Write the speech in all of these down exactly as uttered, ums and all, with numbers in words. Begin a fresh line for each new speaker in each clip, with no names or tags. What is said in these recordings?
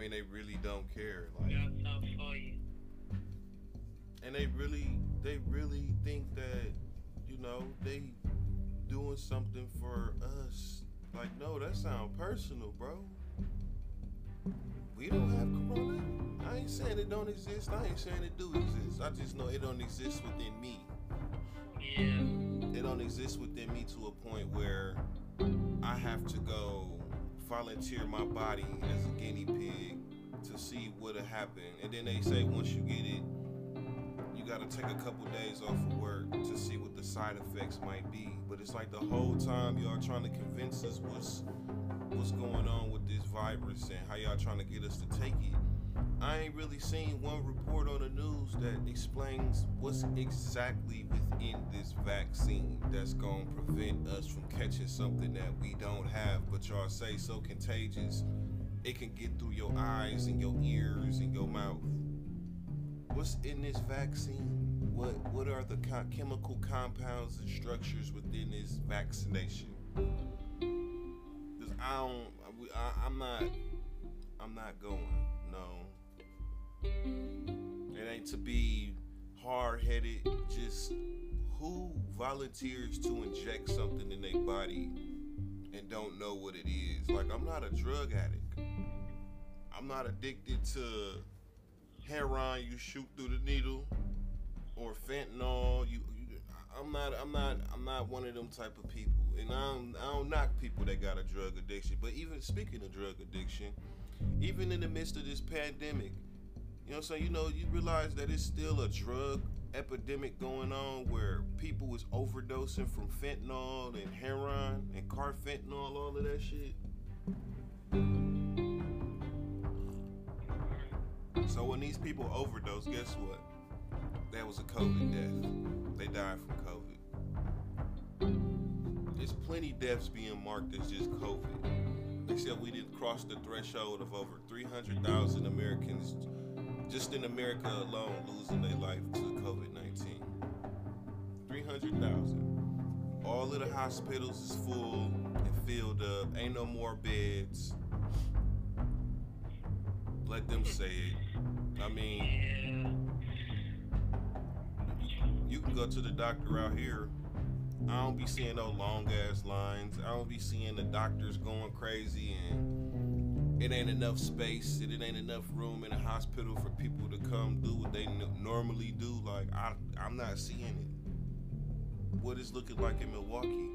mean, they really don't care. Like,
got something for you.
and they really, they really think that, you know, they doing something for us. Like, no, that sound personal, bro. We don't have corona. I ain't saying it don't exist. I ain't saying it do exist. I just know it don't exist within me.
Yeah.
It don't exist within me to a point where I have to go volunteer my body as a guinea pig to see what'll happen. And then they say once you get it, you gotta take a couple days off of work to see what the side effects might be. But it's like the whole time y'all trying to convince us what's what's going on with this virus and how y'all trying to get us to take it. I ain't really seen one report on the news that explains what's exactly within this vaccine that's gonna prevent us from catching something that we don't have, but y'all say so contagious it can get through your eyes and your ears and your mouth. What's in this vaccine? What what are the co- chemical compounds and structures within this vaccination? Cause I don't, I, I'm not, I'm not going. No, it ain't to be hard-headed. Just who volunteers to inject something in their body and don't know what it is? Like, I'm not a drug addict. I'm not addicted to heroin you shoot through the needle or fentanyl. You, you, I'm not. I'm not. I'm not one of them type of people. And I don't. I don't knock people that got a drug addiction. But even speaking of drug addiction, even in the midst of this pandemic, you know what I'm saying? You know, you realize that it's still a drug epidemic going on where people is overdosing from fentanyl and heroin and carfentanil, all of that shit. So when these people overdose, guess what? That was a COVID death. They died from COVID. There's plenty deaths being marked as just COVID. They said we didn't cross the threshold of over three hundred thousand Americans just in America alone losing their life to COVID nineteen. three hundred thousand. All of the hospitals is full and filled up. Ain't no more beds. Let them say it. I mean, you can go to the doctor out here. I don't be seeing no long ass lines. I don't be seeing the doctors going crazy and it ain't enough space and it ain't enough room in the hospital for people to come do what they n- normally do. Like, I, I'm not seeing it. What is looking like in Milwaukee?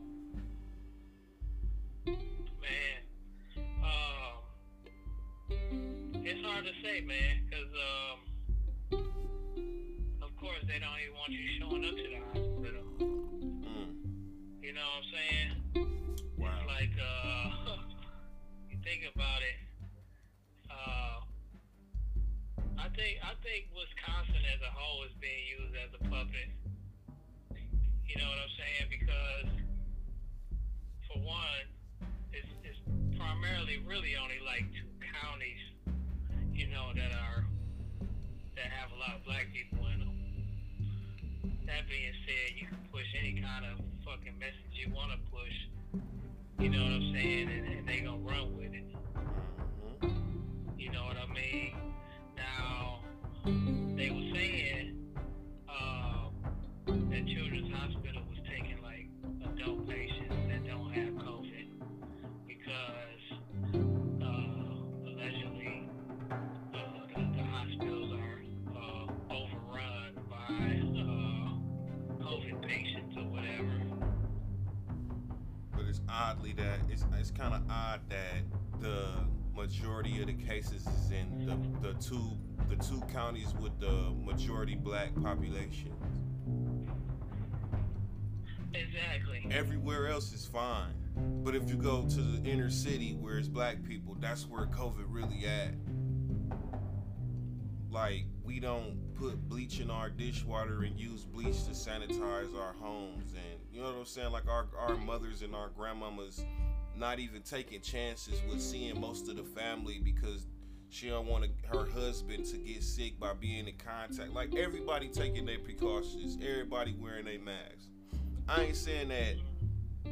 Man, um, it's hard to say, man, because, um, of course, they don't even want you showing up to the hospital.
Mm.
You know what I'm saying?
Wow.
It's like, uh, you think about it, uh, I think, I think Wisconsin as a whole is being used as a puppet. You know what I'm saying? Because, for one, it's, it's primarily really only like two counties, you know, that are, that have a lot of black people in them. That being said, you can push any kind of fucking message you want to push, you know what I'm saying, and, and they gonna run with it.
Mm-hmm.
You know what I mean? Now, they were saying uh, that Children's Hospital was taking like adult patients that don't have COVID because uh, allegedly uh, the, the hospitals are uh, overrun by uh, COVID patients or whatever.
But it's oddly that it's it's kind of odd that the majority of the cases is in the, the two the two counties with the majority black population.
Exactly.
Everywhere else is fine, but if you go to the inner city where it's black people, that's where COVID really at. Like, we don't put bleach in our dishwater and use bleach to sanitize our homes, and you know what I'm saying? Like, our our mothers and our grandmamas not even taking chances with seeing most of the family because she don't want her husband to get sick by being in contact. Like, everybody taking their precautions, everybody wearing their masks. I ain't saying that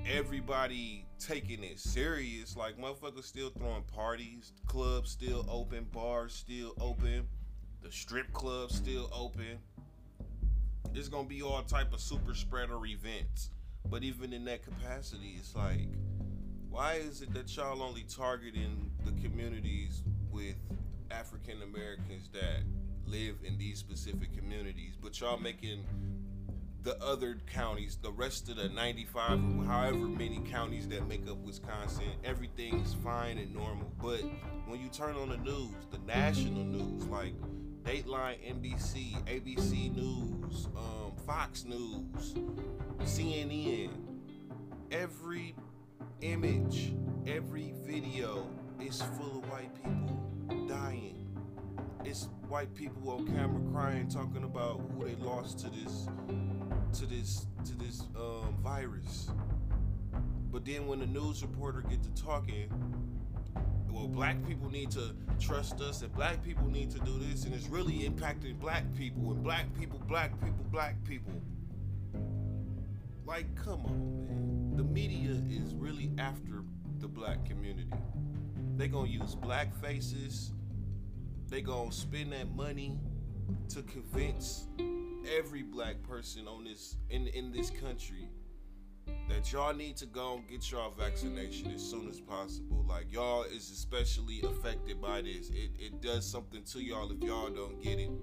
everybody taking it serious. Like motherfuckers still throwing parties, clubs still open, bars still open, the strip clubs still open. There's gonna be all type of super spreader events. But even in that capacity, it's like, why is it that y'all only targeting the communities with African Americans that live in these specific communities, but y'all making the other counties, the rest of the ninety-five or however many counties that make up Wisconsin, everything's fine and normal. But when you turn on the news, the national news, like Dateline, N B C, A B C News, um, Fox News, C N N, every image, every video is full of white people dying. It's white people on camera crying, talking about who they lost to this, to this, to this um, virus. But then when the news reporter get to talking, well, black people need to trust us, and black people need to do this, and it's really impacting black people, and black people, black people, black people. Like, come on, man. The media is really after the black community. They gonna use black faces. They gonna spend that money to convince every black person on this in in this country that y'all need to go and get y'all vaccination as soon as possible. Like, y'all is especially affected by this. It it does something to y'all if y'all don't get it.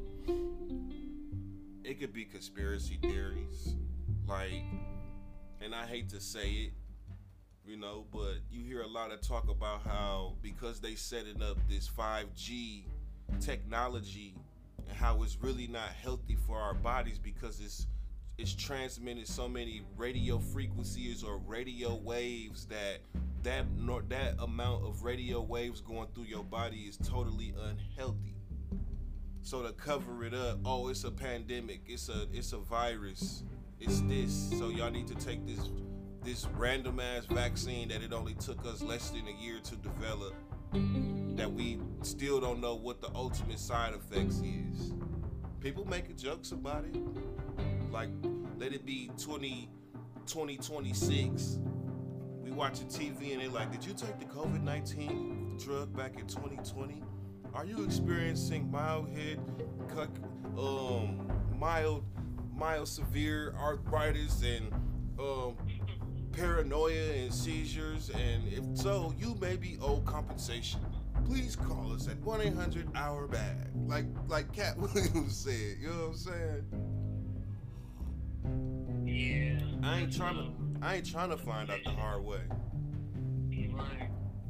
It could be conspiracy theories, like, and I hate to say it, you know, but you hear a lot of talk about how because they setting up this five G technology and how it's really not healthy for our bodies because it's it's transmitting so many radio frequencies or radio waves that that that amount of radio waves going through your body is totally unhealthy. So to cover it up, oh, it's a pandemic, it's a it's a virus, it's this. So y'all need to take this this random ass vaccine that it only took us less than a year to develop, that we still don't know what the ultimate side effects is. People making jokes about it. Like, let it be twenty, twenty twenty-six. We watching T V and they're like, did you take the COVID nineteen drug back in twenty twenty? Are you experiencing mild head, um, mild, mild severe arthritis and um, paranoia and seizures? And if so, you may be owed compensation. Please call us at one eight hundred hour bag. Like, like Cat Williams said, you know what I'm saying?
Yeah.
I ain't trying to. I ain't trying to find out the hard way.
Right.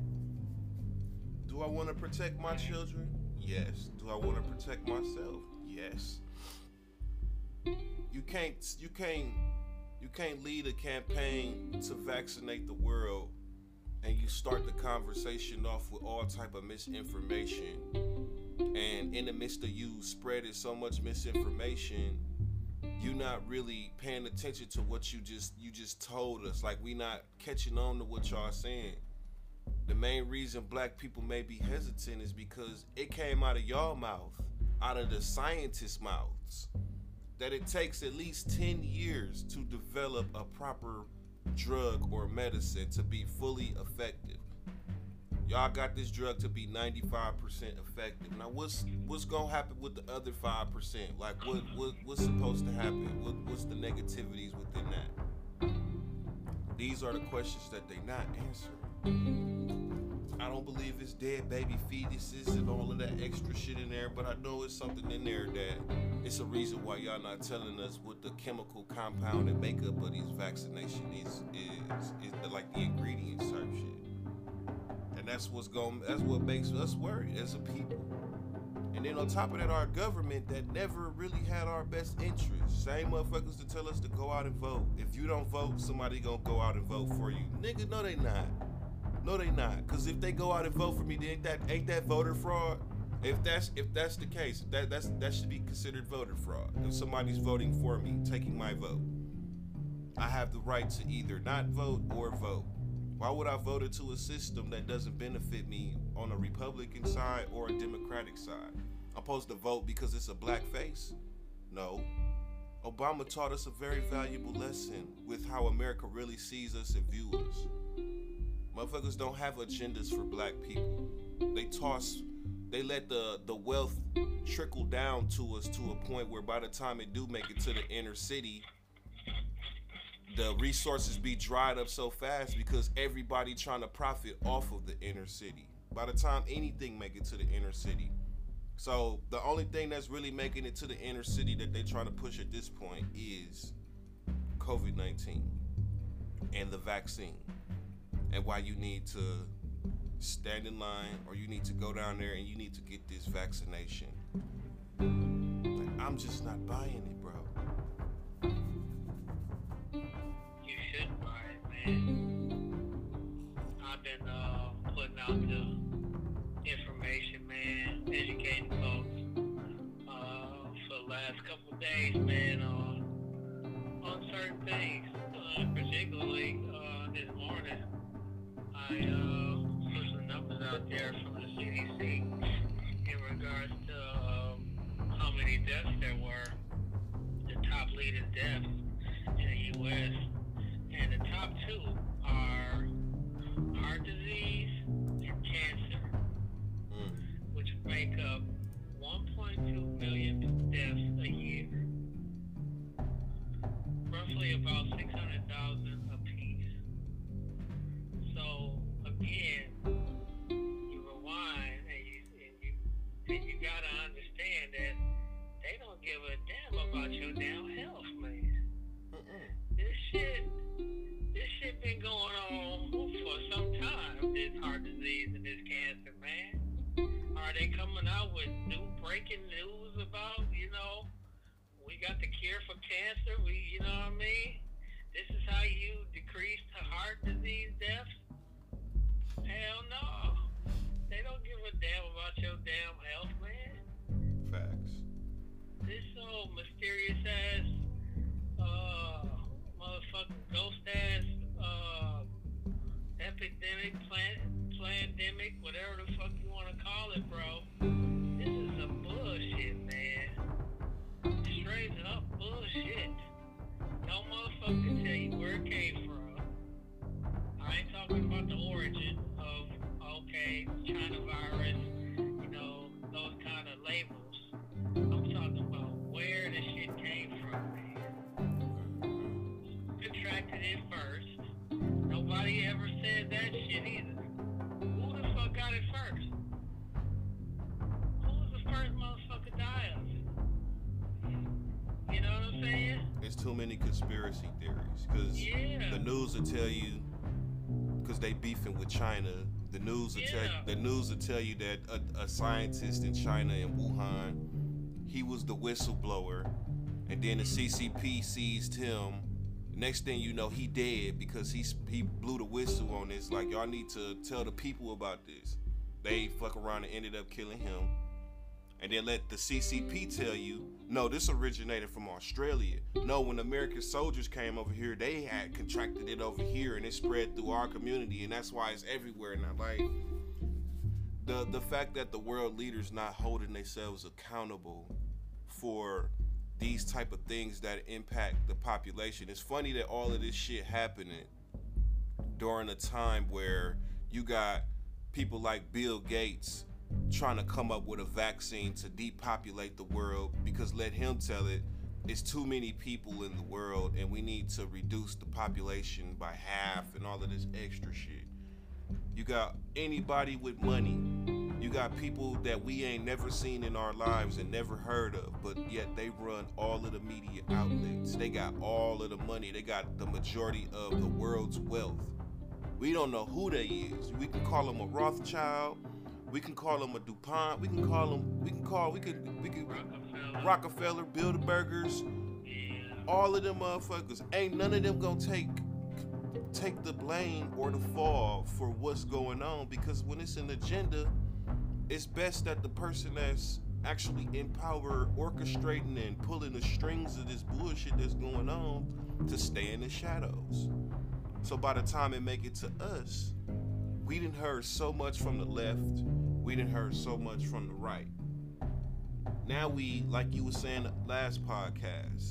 Do I want to protect my children? Yes. Do I want to protect myself? Yes. You can't. You can't. You can't lead a campaign to vaccinate the world, and you start the conversation off with all type of misinformation. And in the midst of you spreading so much misinformation, you're not really paying attention to what you just you just told us. Like, we not catching on to what y'all saying. The main reason black people may be hesitant is because it came out of y'all mouth, out of the scientists' mouths, that it takes at least ten years to develop a proper drug or medicine to be fully effective. Y'all got this drug to be ninety-five percent effective. Now, what's what's gonna happen with the other five percent? Like, what, what what's supposed to happen? What, what's the negativities within that? These are the questions that they not answering. I don't believe it's dead baby fetuses and all of that extra shit in there, but I know it's something in there that it's a reason why y'all not telling us what the chemical compound and makeup of these vaccinations is, is, is like the ingredients type shit. And that's what's going that's what makes us worried as a people. And then on top of that, our government that never really had our best interests. Same motherfuckers to tell us to go out and vote. If you don't vote, somebody gonna go out and vote for you. Nigga, no they not. No they not. Cause if they go out and vote for me, then ain't that ain't that voter fraud? If that's if that's the case, that that's that should be considered voter fraud. If somebody's voting for me, taking my vote. I have the right to either not vote or vote. Why would I vote into a system that doesn't benefit me on a Republican side or a Democratic side? I'm supposed to vote because it's a black face? No. Obama taught us a very valuable lesson with how America really sees us and views us. Motherfuckers don't have agendas for black people. They toss, they let the, the wealth trickle down to us to a point where by the time it do make it to the inner city, the resources be dried up so fast because everybody trying to profit off of the inner city. By the time anything make it to the inner city. So the only thing that's really making it to the inner city that they trying to push at this point is covid nineteen and the vaccine, and why you need to stand in line or you need to go down there and you need to get this vaccination. Like, I'm just not buying it, bro.
You should buy it, man. I've been uh, putting out the information, man, educating folks uh, for the last couple of days, man, on on certain things. Uh, particularly uh, this morning, I uh, put some numbers out there from the C D C in regards to um, how many deaths there were, the top leading deaths in the U S, and the top two are heart disease and cancer, which make up one point two million deaths a year, roughly about six hundred thousand apiece. So again, you rewind and you and you and you gotta understand that they don't give a damn about your damn health, man. This shit, this shit been going on for some time. This heart disease and this cancer, man. Are they coming out with new breaking news about, you know, we got the cure for cancer? We, you know what I mean? This is how you decrease the heart disease deaths? Hell no. They don't give a damn about your damn health, man.
Facts.
This so mysterious ass, uh, motherfucking ghost ass, uh, epidemic, plan, pandemic, whatever the fuck you want to call it, bro. This is some bullshit, man. Straight up bullshit. No motherfucker can tell you where it came from. I ain't talking about the origin of, okay, China virus, you know, those kind of labels. I'm talking about where the shit came from, man. Contracted it first. Nobody ever said that shit either. Who the fuck got it first? Who was the first motherfucker to die of it? You know what I'm saying?
It's too many conspiracy theories because
Yeah.
the news will tell you, because they beefing with China. The news will
Yeah.
tell the news will tell you that a, a scientist in China in Wuhan, he was the whistleblower, and then the C C P seized him. Next thing you know, he dead because he he blew the whistle on this. Like, y'all need to tell the people about this. They fuck around and ended up killing him. And then let the C C P tell you, no, this originated from Australia. No, when American soldiers came over here, they had contracted it over here and it spread through our community, and that's why it's everywhere now. Like, the the fact that the world leaders not holding themselves accountable for these type of things that impact the population. It's funny that all of this shit happening during a time where you got people like Bill Gates trying to come up with a vaccine to depopulate the world, because let him tell it, it's too many people in the world and we need to reduce the population by half and all of this extra shit. You got anybody with money. You got people that we ain't never seen in our lives and never heard of, but yet they run all of the media outlets. They got all of the money. They got the majority of the world's wealth. We don't know who they is. We can call them a Rothschild. We can call them a DuPont. We can call them, we can call, we can, we can,
Rockefeller.
Rockefeller, Bilderbergers,
Yeah.
all of them motherfuckers. Ain't none of them gonna take take the blame or the fall for what's going on, because when it's an agenda, it's best that the person that's actually in power, orchestrating and pulling the strings of this bullshit that's going on, to stay in the shadows. So by the time it make it to us, we done heard so much from the left, we done heard so much from the right. Now we, like you were saying last podcast,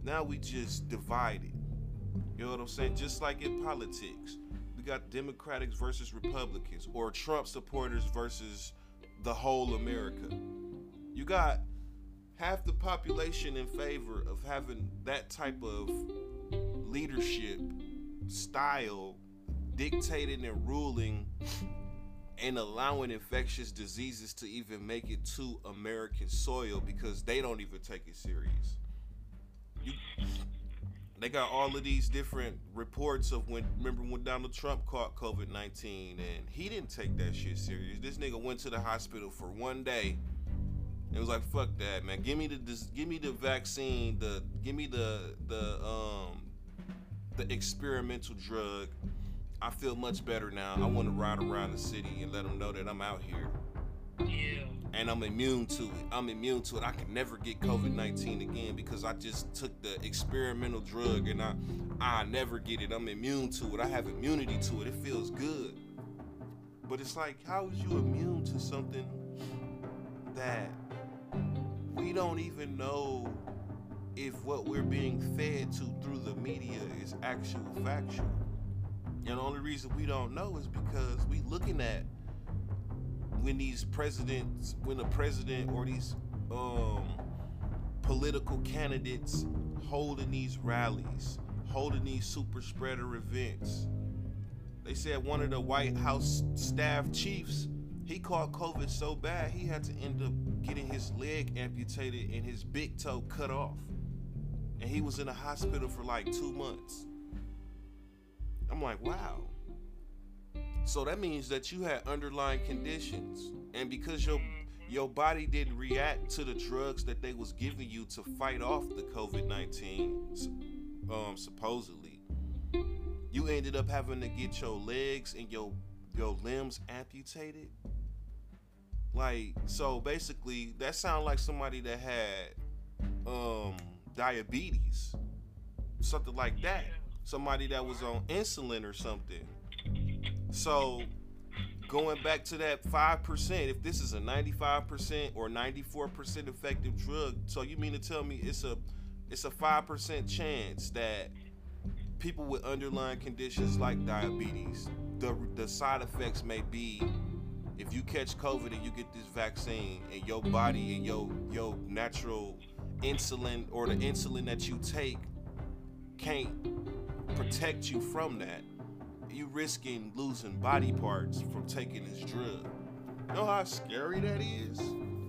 Now we just divided. You know what I'm saying? Just like in politics, we got Democrats versus Republicans, or Trump supporters versus the whole America. You got half the population in favor of having that type of leadership style, dictating and ruling and allowing infectious diseases to even make it to American soil because they don't even take it serious. You, they got all of these different reports of when, remember when Donald Trump caught COVID nineteen and he didn't take that shit serious. This nigga went to the hospital for one day. It was like, fuck that, man. Give me the, this, give me the vaccine, the, give me the, the, um, the experimental drug. I feel much better now. I want to ride around the city and let them know that I'm out here.
Yeah.
And I'm immune to it. I'm immune to it. I can never get COVID nineteen again because I just took the experimental drug and I I never get it. I'm immune to it. I have immunity to it. It feels good. But it's like, how is you immune to something that we don't even know if what we're being fed to through the media is actual factual? And the only reason we don't know is because we looking at when these presidents, when a president or these um, political candidates holding these rallies, holding these super spreader events. They said one of the White House staff chiefs, he caught COVID so bad he had to end up getting his leg amputated and his big toe cut off. And he was in a hospital for like two months. I'm like, wow. So that means that you had underlying conditions, and because your your body didn't react to the drugs that they was giving you to fight off the COVID nineteen, um, supposedly, you ended up having to get your legs and your your limbs amputated. Like, so basically, that sounds like somebody that had um, diabetes, something like that. Somebody that was on insulin or something. So going back to that five percent, if this is a ninety-five percent or ninety-four percent effective drug, so you mean to tell me it's a it's a five percent chance that people with underlying conditions like diabetes, the the side effects may be, if you catch COVID and you get this vaccine and your body and your your natural insulin or the insulin that you take can't protect you from that, you risking losing body parts from taking this drug. You know how scary that is?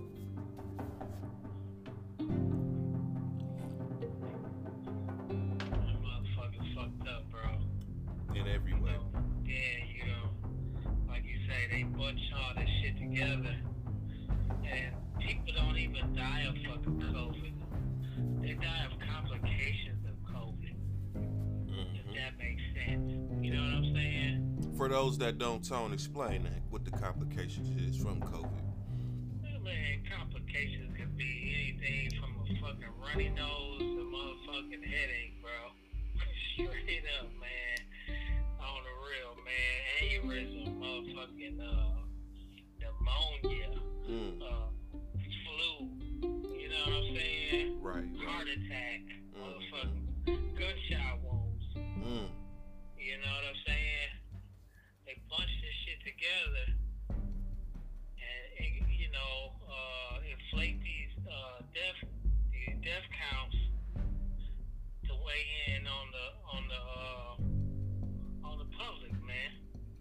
Motherfucker's fucked up, bro.
In every way.
Yeah, you know, like you say, they bunch all this shit together, and people don't even die of fucking COVID. They die of complications of COVID. If that makes sense. You know what I'm saying?
For those that don't, Tone, explain that, what the complications is from COVID.
Well, man, complications could be anything from a fucking runny nose to motherfucking headache, bro. Straight up, man. On the real, man. Aneurysm, motherfucking uh, pneumonia,
Mm.
uh, flu. You know what I'm saying?
Right, right.
Heart attack,
Mhm.
motherfucking gunshot wounds.
Mm.
You know what I'm saying? They bunch this shit together and, and you know, uh, inflate these uh, death these death counts to weigh in on the on the uh, on the public, man.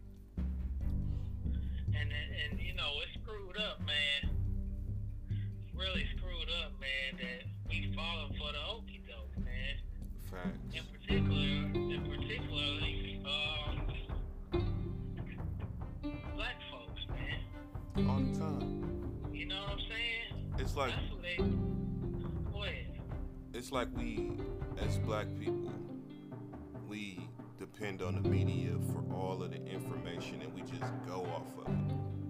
And and you know, it's screwed up, man. It's really screwed up, man, that we falling for the okie doke, man.
Facts.
In particular, in particularly, uh, black folks, man.
All the time.
You know what I'm saying?
It's like
That's what they. Go ahead.
it's like we, as black people, we depend on the media for all of the information and we just go off of it.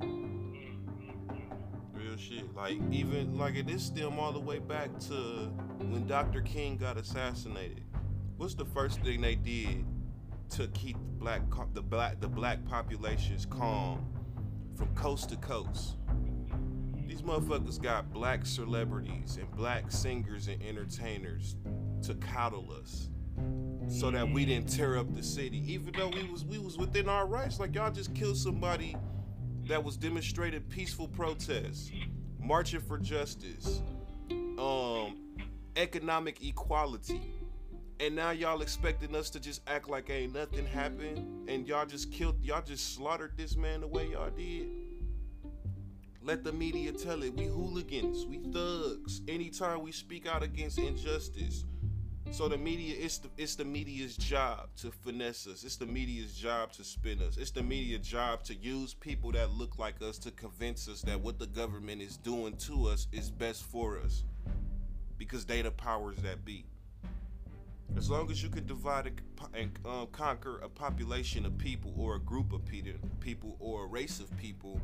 Real shit. Like, even, like, it is stem all the way back to when Doctor King got assassinated. What's the first thing they did to keep the black, the black, the black populations calm from coast to coast? These motherfuckers got black celebrities and black singers and entertainers to coddle us so that we didn't tear up the city, even though we was we was within our rights. Like, y'all just killed somebody that was demonstrating peaceful protests, marching for justice, um, economic equality. And now y'all expecting us to just act like ain't nothing happened, and y'all just killed, y'all just slaughtered this man the way y'all did. Let the media tell it. We hooligans, we thugs. Anytime we speak out against injustice. So the media, it's the, it's the media's job to finesse us. It's the media's job to spin us. It's the media's job to use people that look like us to convince us that what the government is doing to us is best for us. Because they the powers that be. As long as you can divide and um, conquer a population of people, or a group of people, or a race of people,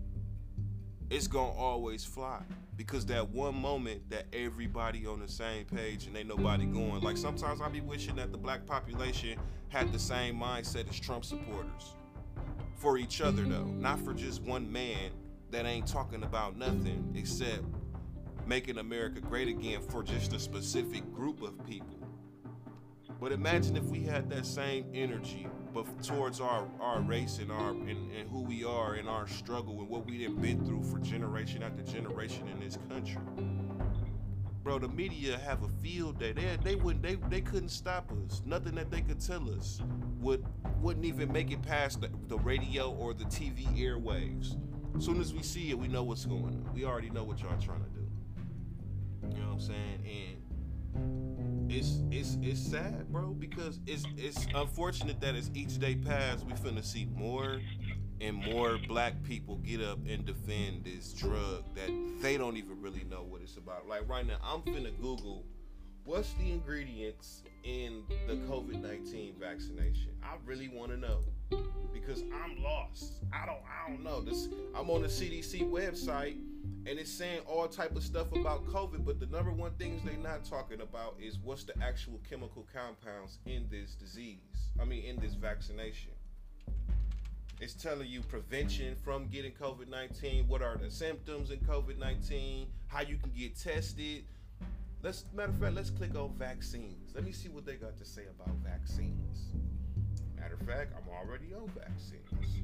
it's gonna always fly. Because that one moment that everybody on the same page and ain't nobody going. Like, sometimes I be wishing that the black population had the same mindset as Trump supporters. For each other though, not for just one man that ain't talking about nothing except making America great again for just a specific group of people. But imagine if we had that same energy, but towards our, our race and our and, and who we are and our struggle and what we done been through for generation after generation in this country. Bro, the media have a field day. They they wouldn't they they couldn't stop us. Nothing that they could tell us would wouldn't even make it past the, the radio or the T V airwaves. As soon as we see it, we know what's going on. We already know what y'all trying to do. You know what I'm saying? And It's it's it's sad, bro, because it's it's unfortunate that as each day passes, we finna see more and more black people get up and defend this drug that they don't even really know what it's about. Like right now, I'm finna Google what's the ingredients in the COVID nineteen vaccination. I really want to know because I'm lost. I don't I don't know. This I'm on the C D C website. And it's saying all type of stuff about COVID, but the number one things they not talking about is what's the actual chemical compounds in this disease. I mean, in this vaccination. It's telling you prevention from getting COVID nineteen, what are the symptoms in COVID nineteen, how you can get tested. Let's, matter of fact, let's click on vaccines. Let me see what they got to say about vaccines. Matter of fact, I'm already on vaccines.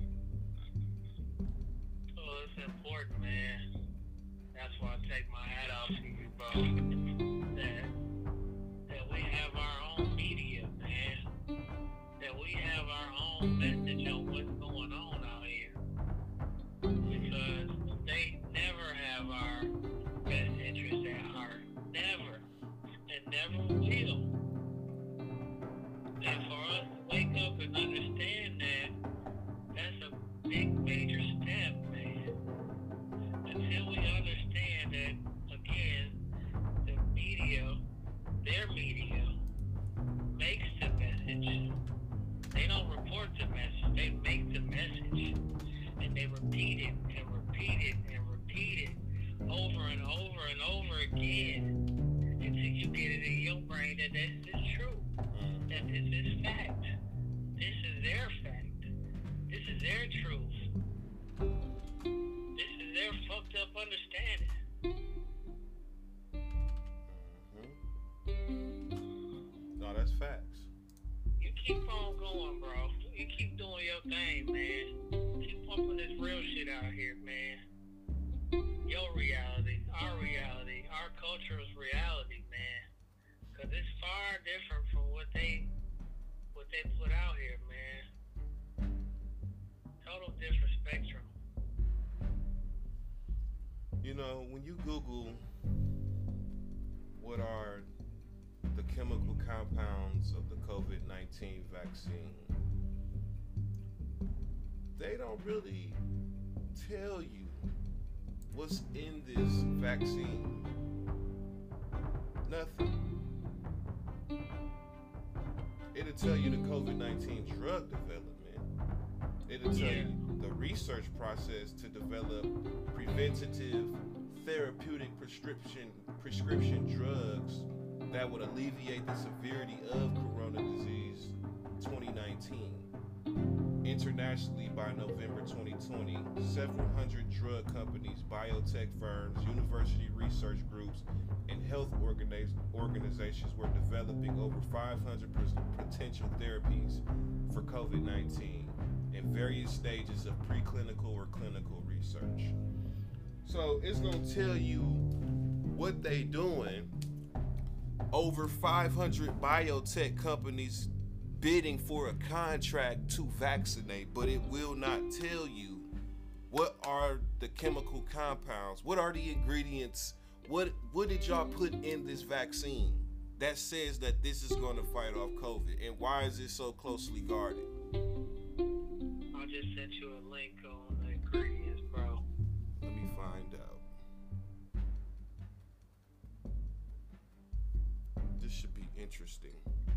Oh, it's important, man. That's why I take my hat off to you, bro. That, that we have our own media, man. That we have our own message on what's going on out here. Because they never have our best interests at heart. Never. And never will. And for us to wake up and understand that, that's a big, major step, man. Until we understand that, again, the media, their media, makes the message. They don't report the message, they make the message. And they repeat it and repeat it and repeat it over and over and over again until you get it in your brain that this is true. That this is fact. This is their fact. This is their truth. This is their fucked up understanding.
Mm-hmm. No, that's facts.
You keep on going, bro. You keep doing your thing, man. Keep pumping this real shit out here, man. Your reality, our reality, our culture's reality, man. Cause it's far different from what they, what they put out here, man. Total different spectrum.
You know, when you Google what are the chemical compounds of the COVID nineteen vaccine, they don't really tell you what's in this vaccine. Nothing. It'll tell you the COVID nineteen drug development. It'll tell
Yeah.
you the research process to develop preventative therapeutic prescription prescription drugs that would alleviate the severity of corona disease twenty nineteen. Internationally, by November twenty twenty, several hundred drug companies, biotech firms, university research groups, and health organiz- organizations were developing over five hundred potential therapies for COVID nineteen in various stages of preclinical or clinical research. So it's going to tell you what they doing. Over five hundred biotech companies bidding for a contract to vaccinate, but it will not tell you what are the chemical compounds, what are the ingredients, what what did y'all put in this vaccine that says that this is going to fight off COVID, and why is it so closely guarded?
I just sent you a link on the ingredients, bro.
Let me find out. This should be interesting.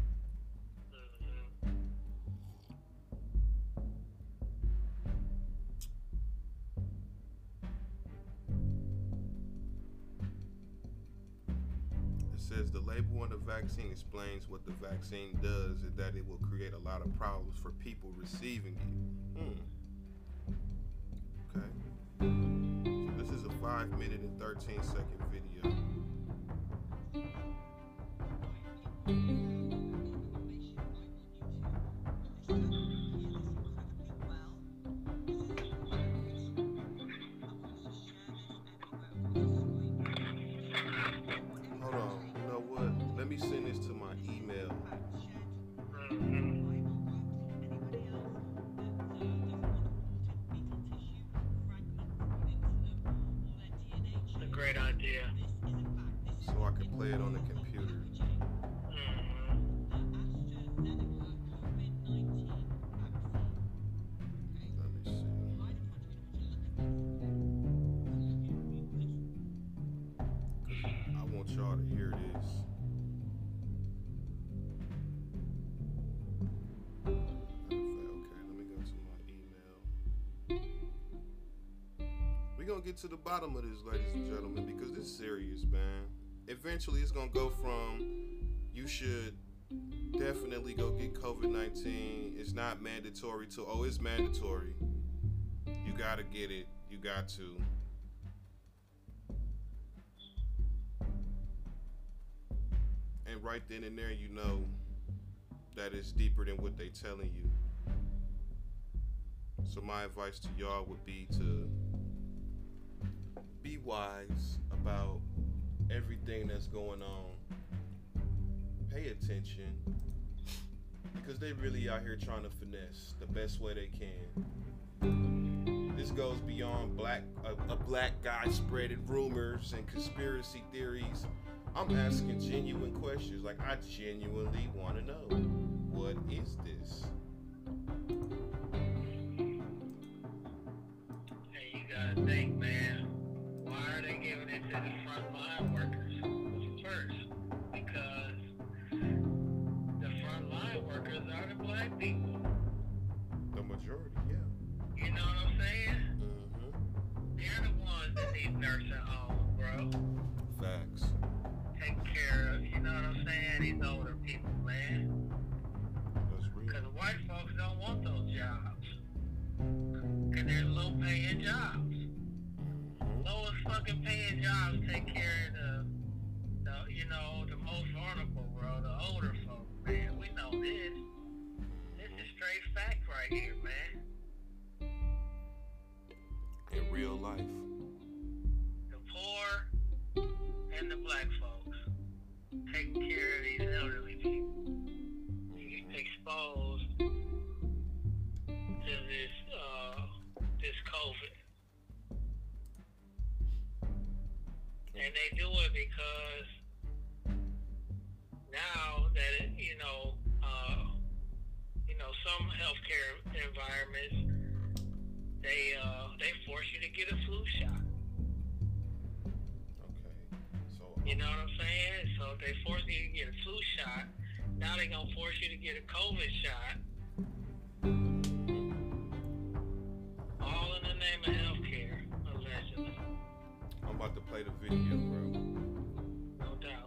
Says the label on the vaccine explains what the vaccine does and that it will create a lot of problems for people receiving it. Hmm. Okay. So this is a five minute and thirteen second video. Send this to my email.
Mm-hmm. It's a great idea.
So I can play it on the computer.
Mm-hmm.
Let me see. I want y'all to hear this. We're gonna get to the bottom of this, ladies and gentlemen, because this is serious, man. Eventually it's gonna go from you should definitely go get COVID nineteen, it's not mandatory, to oh, it's mandatory. You gotta get it, you got to. And right then and there, you know that it's deeper than what they telling you. So my advice to y'all would be to be wise about everything that's going on. Pay attention, because they really out here trying to finesse the best way they can. This goes beyond black a, a black guy spreading rumors and conspiracy theories. I'm asking genuine questions. Like, I genuinely want to know, what is this?
Hey, you gotta think, man. Why are they giving it to the frontline workers first? Because the frontline workers are the black people.
The majority, yeah.
You know what I'm saying?
Mm-hmm.
They're the ones that need nursing homes, bro.
Facts.
Take care of, you know what I'm saying? These older people, man.
That's real.
Because white folks don't want those jobs. Because they're low paying jobs. Lowest fucking paying jobs take care of the, the, you know, the most vulnerable, bro, the older folk, man. We know this. This is straight fact right here, man.
In real life.
The poor and the black folks taking care of these elderly people. Exposed to this, uh, this COVID. And they do it because now that it, you know, uh, you know, some healthcare environments, they uh, they force you to get a flu shot.
Okay. So
You know what I'm saying? So if they force you to get a flu shot, now they're gonna force you to get a COVID shot. All in the name of healthcare, allegedly.
I'm about to play the video, bro.
No doubt.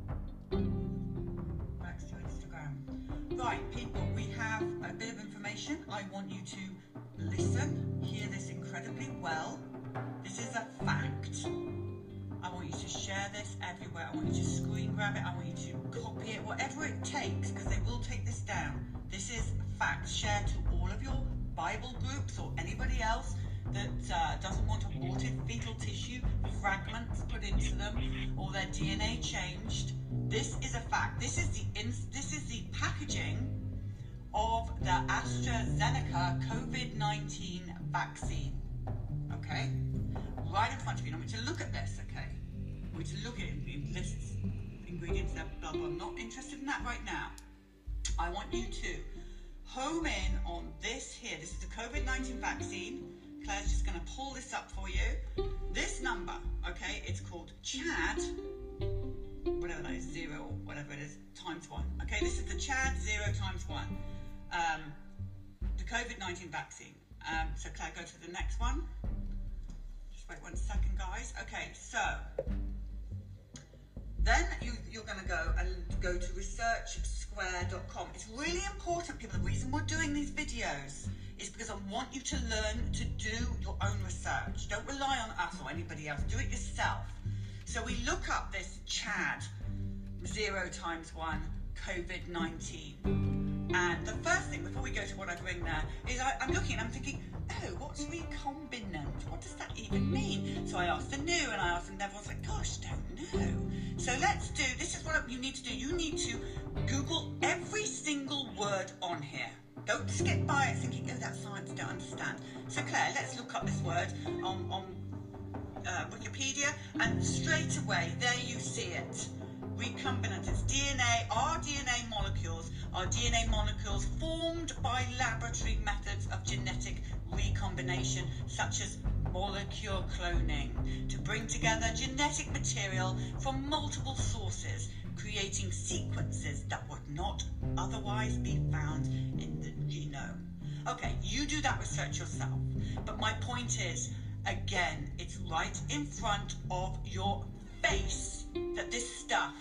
Back to Instagram. Right, people, we have a bit of information. attention. I want you to listen, hear this incredibly well. This is a fact. I want you to share this everywhere. I want you to screen grab it. I want you to copy it, whatever it takes, because they will take this down. This is a fact. Share to all of your Bible groups or anybody else that uh, doesn't want aborted fetal tissue fragments put into them or their D N A changed. This is a fact. This is the ins this is the packaging of the AstraZeneca COVID nineteen vaccine. Okay, right in front of you. I want you to look at this. Okay, I want you to look at it. It lists ingredients, blah blah blah. I'm not interested in that right now. I want you to home in on this here. This is the COVID nineteen vaccine. Claire's just going to pull this up for you. This number, okay, it's called CHAD, whatever that is, zero or whatever it is, times one. Okay, this is the CHAD zero times one, um, the COVID nineteen vaccine. Um, so Claire, go to the next one. Just wait one second, guys. Okay, so then you, you're going to go and go to research square dot com. It's really important, people. The reason we're doing these videos is because I want you to learn to do your own research. Don't rely on us or anybody else. Do it yourself. So we look up this CHAD zero times one COVID nineteen. And the first thing, before we go to what I bring there, is I, I'm looking and I'm thinking, oh, what's recombinant? What does that even mean? So I asked the new and I asked and everyone's like, gosh, don't know. So let's do, this is what you need to do. You need to Google every single word on here. Don't skip by it thinking, oh, that's science, don't understand. So Claire, let's look up this word on, on uh, Wikipedia, and straight away, there you see it. Recombinant, it's D N A, our D N A molecules are D N A molecules formed by laboratory methods of genetic recombination, such as molecular cloning, to bring together genetic material from multiple sources, creating sequences that would not otherwise be found in the genome. Okay, you do that research yourself. But my point is, again, it's right in front of your face that this stuff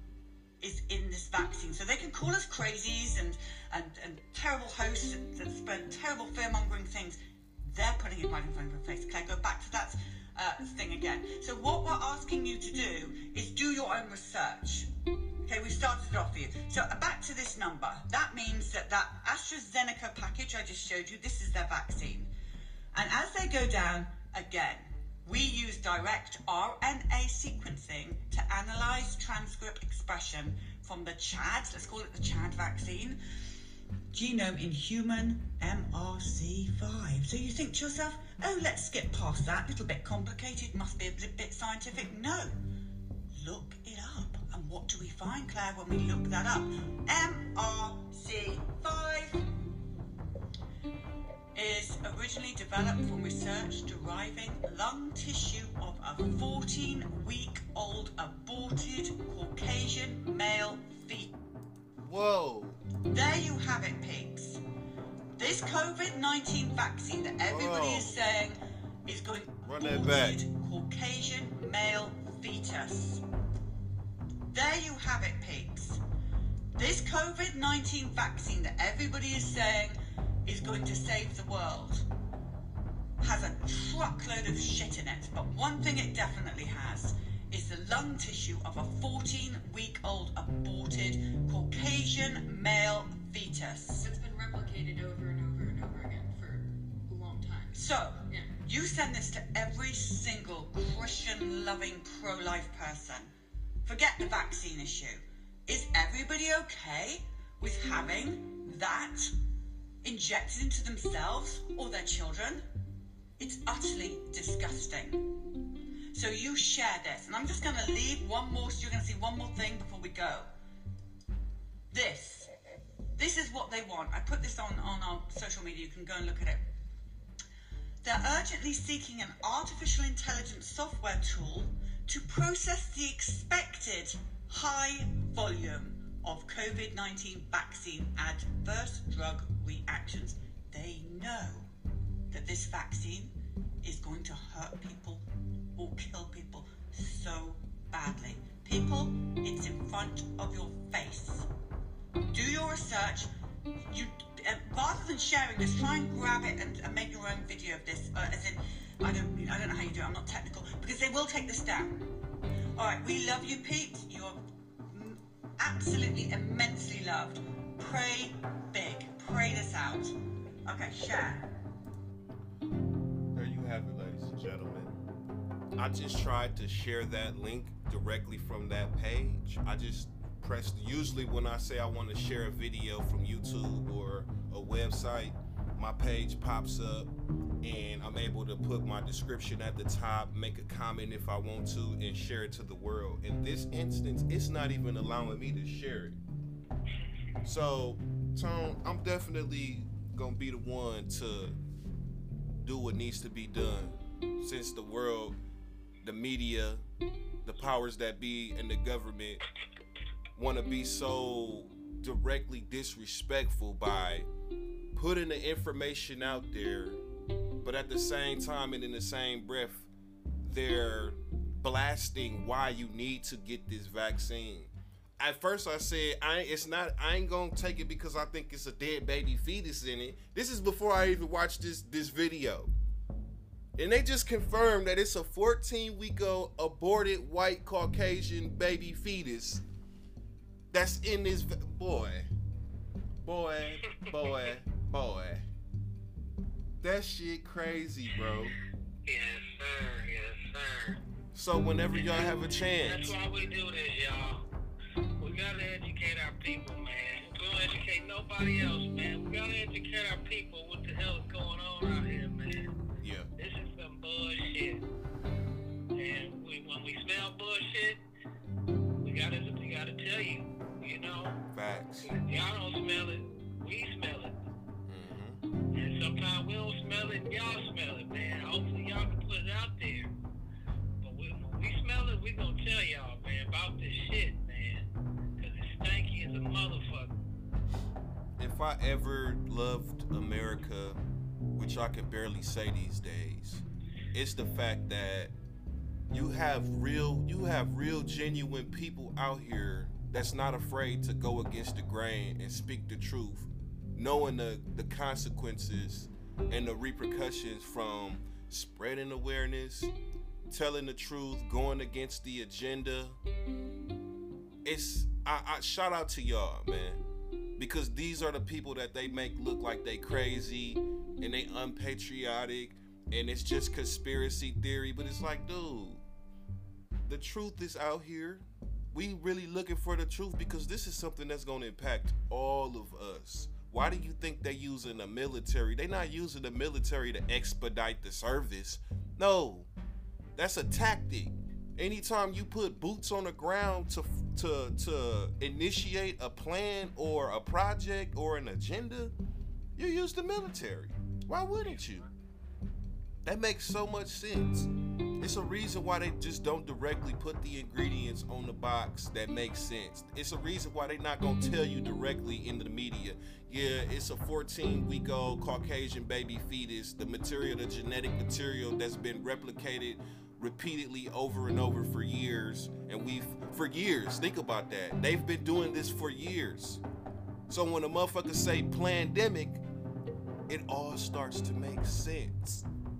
is in this vaccine. So they can call us crazies and, and, and terrible hosts that, that spread terrible fear-mongering things. They're putting it right in front of your face. Okay, go back to that uh, thing again. So what we're asking you to do is do your own research. Okay, we started it off for you. So uh, back to this number. That means that that AstraZeneca package I just showed you, this is their vaccine. And as they go down, again, we use direct R N A sequencing to analyze transcript expression from the CHAD, let's call it the CHAD vaccine, genome in human M R C five. So you think to yourself, oh, let's skip past that, a little bit complicated, must be a bit scientific. No, look it up. And what do we find, Claire, when we look that up? M R C five is originally developed from research deriving lung tissue of a fourteen-week-old aborted Caucasian male fetus.
Whoa.
There you have it, peeps. This COVID nineteen vaccine that everybody
Whoa.
is saying is going to
Run that back.
Caucasian male fetus. There you have it, peeps. This COVID nineteen vaccine that everybody is saying is going to save the world has a truckload of shit in it, but one thing it definitely has is the lung tissue of a fourteen-week-old aborted Caucasian male fetus.
That's been replicated over and over and over again for a long time.
So,
yeah.
You send this to every single Christian-loving pro-life person. Forget the vaccine issue. Is everybody okay with having that injected into themselves or their children? It's utterly disgusting. So you share this, and I'm just going to leave one more, so you're going to see one more thing before we go. This. This is what they want. I put this on, on our social media. You can go and look at it. They're urgently seeking an artificial intelligence software tool to process the expected high volume of COVID nineteen vaccine adverse drug reactions. They know that this vaccine is going to hurt people or kill people so badly. People, it's in front of your face. Do your research. You, uh, rather than sharing this, try and grab it and, and make your own video of this. Uh, as in, I don't, I don't know how you do it. I'm not technical, because they will take this down. All right, we love you, peeps. You're mm, absolutely immensely loved. Pray big. Pray this out. Okay, share.
There you have it, ladies and gentlemen. I just tried to share that link directly from that page. I just pressed, usually when I say I want to share a video from YouTube or a website, my page pops up and I'm able to put my description at the top, make a comment if I want to, and share it to the world. In this instance, it's not even allowing me to share it. So, Tone, I'm definitely gonna be the one to do what needs to be done, since the world, the media, the powers that be, and the government want to be so directly disrespectful by putting the information out there, but at the same time and in the same breath, they're blasting why you need to get this vaccine. At first I said, I it's not, I ain't gonna take it because I think it's a dead baby fetus in it. This is before I even watched this this video. And they just confirmed that it's a fourteen week old aborted white Caucasian baby fetus that's in this, boy, boy, boy, boy. That shit crazy, bro.
Yes, sir. Yes, sir.
So whenever y'all have a chance.
That's why we do this, y'all. We gotta educate our people, man. We don't educate nobody else, man. We gotta educate our people what the hell is going on out here, man.
Yeah.
This is some bullshit. And we, when we smell bullshit, we gotta, we gotta tell you, you know.
Facts.
Y'all don't smell it, we smell it.
Mm-hmm.
And sometimes we don't smell it, y'all smell it, man. Hopefully y'all can put it out there. But we, when we smell it, we gonna tell y'all, man, about this shit, man. Cause it's stanky as a motherfucker.
If I ever loved America, which I can barely say these days, it's the fact that you have real, you have real genuine people out here that's not afraid to go against the grain and speak the truth, knowing the, the consequences and the repercussions from spreading awareness, telling the truth, going against the agenda. It's, I, I shout out to y'all, man, because these are the people that they make look like they crazy and they unpatriotic and it's just conspiracy theory. But it's like, dude, the truth is out here. We really looking for the truth because this is something that's going to impact all of us. Why do you think they're using the military? They're not using the military to expedite the service. No, that's a tactic. Anytime you put boots on the ground to to to initiate a plan or a project or an agenda, you use the military. Why wouldn't you? That makes so much sense. It's a reason why they just don't directly put the ingredients on the box that makes sense. It's a reason why they're not gonna tell you directly in the media, yeah, it's a fourteen week old Caucasian baby fetus, the material, the genetic material that's been replicated repeatedly over and over for years. And we've, for years, think about that. They've been doing this for years. So when a motherfucker say pandemic, it all starts to make sense.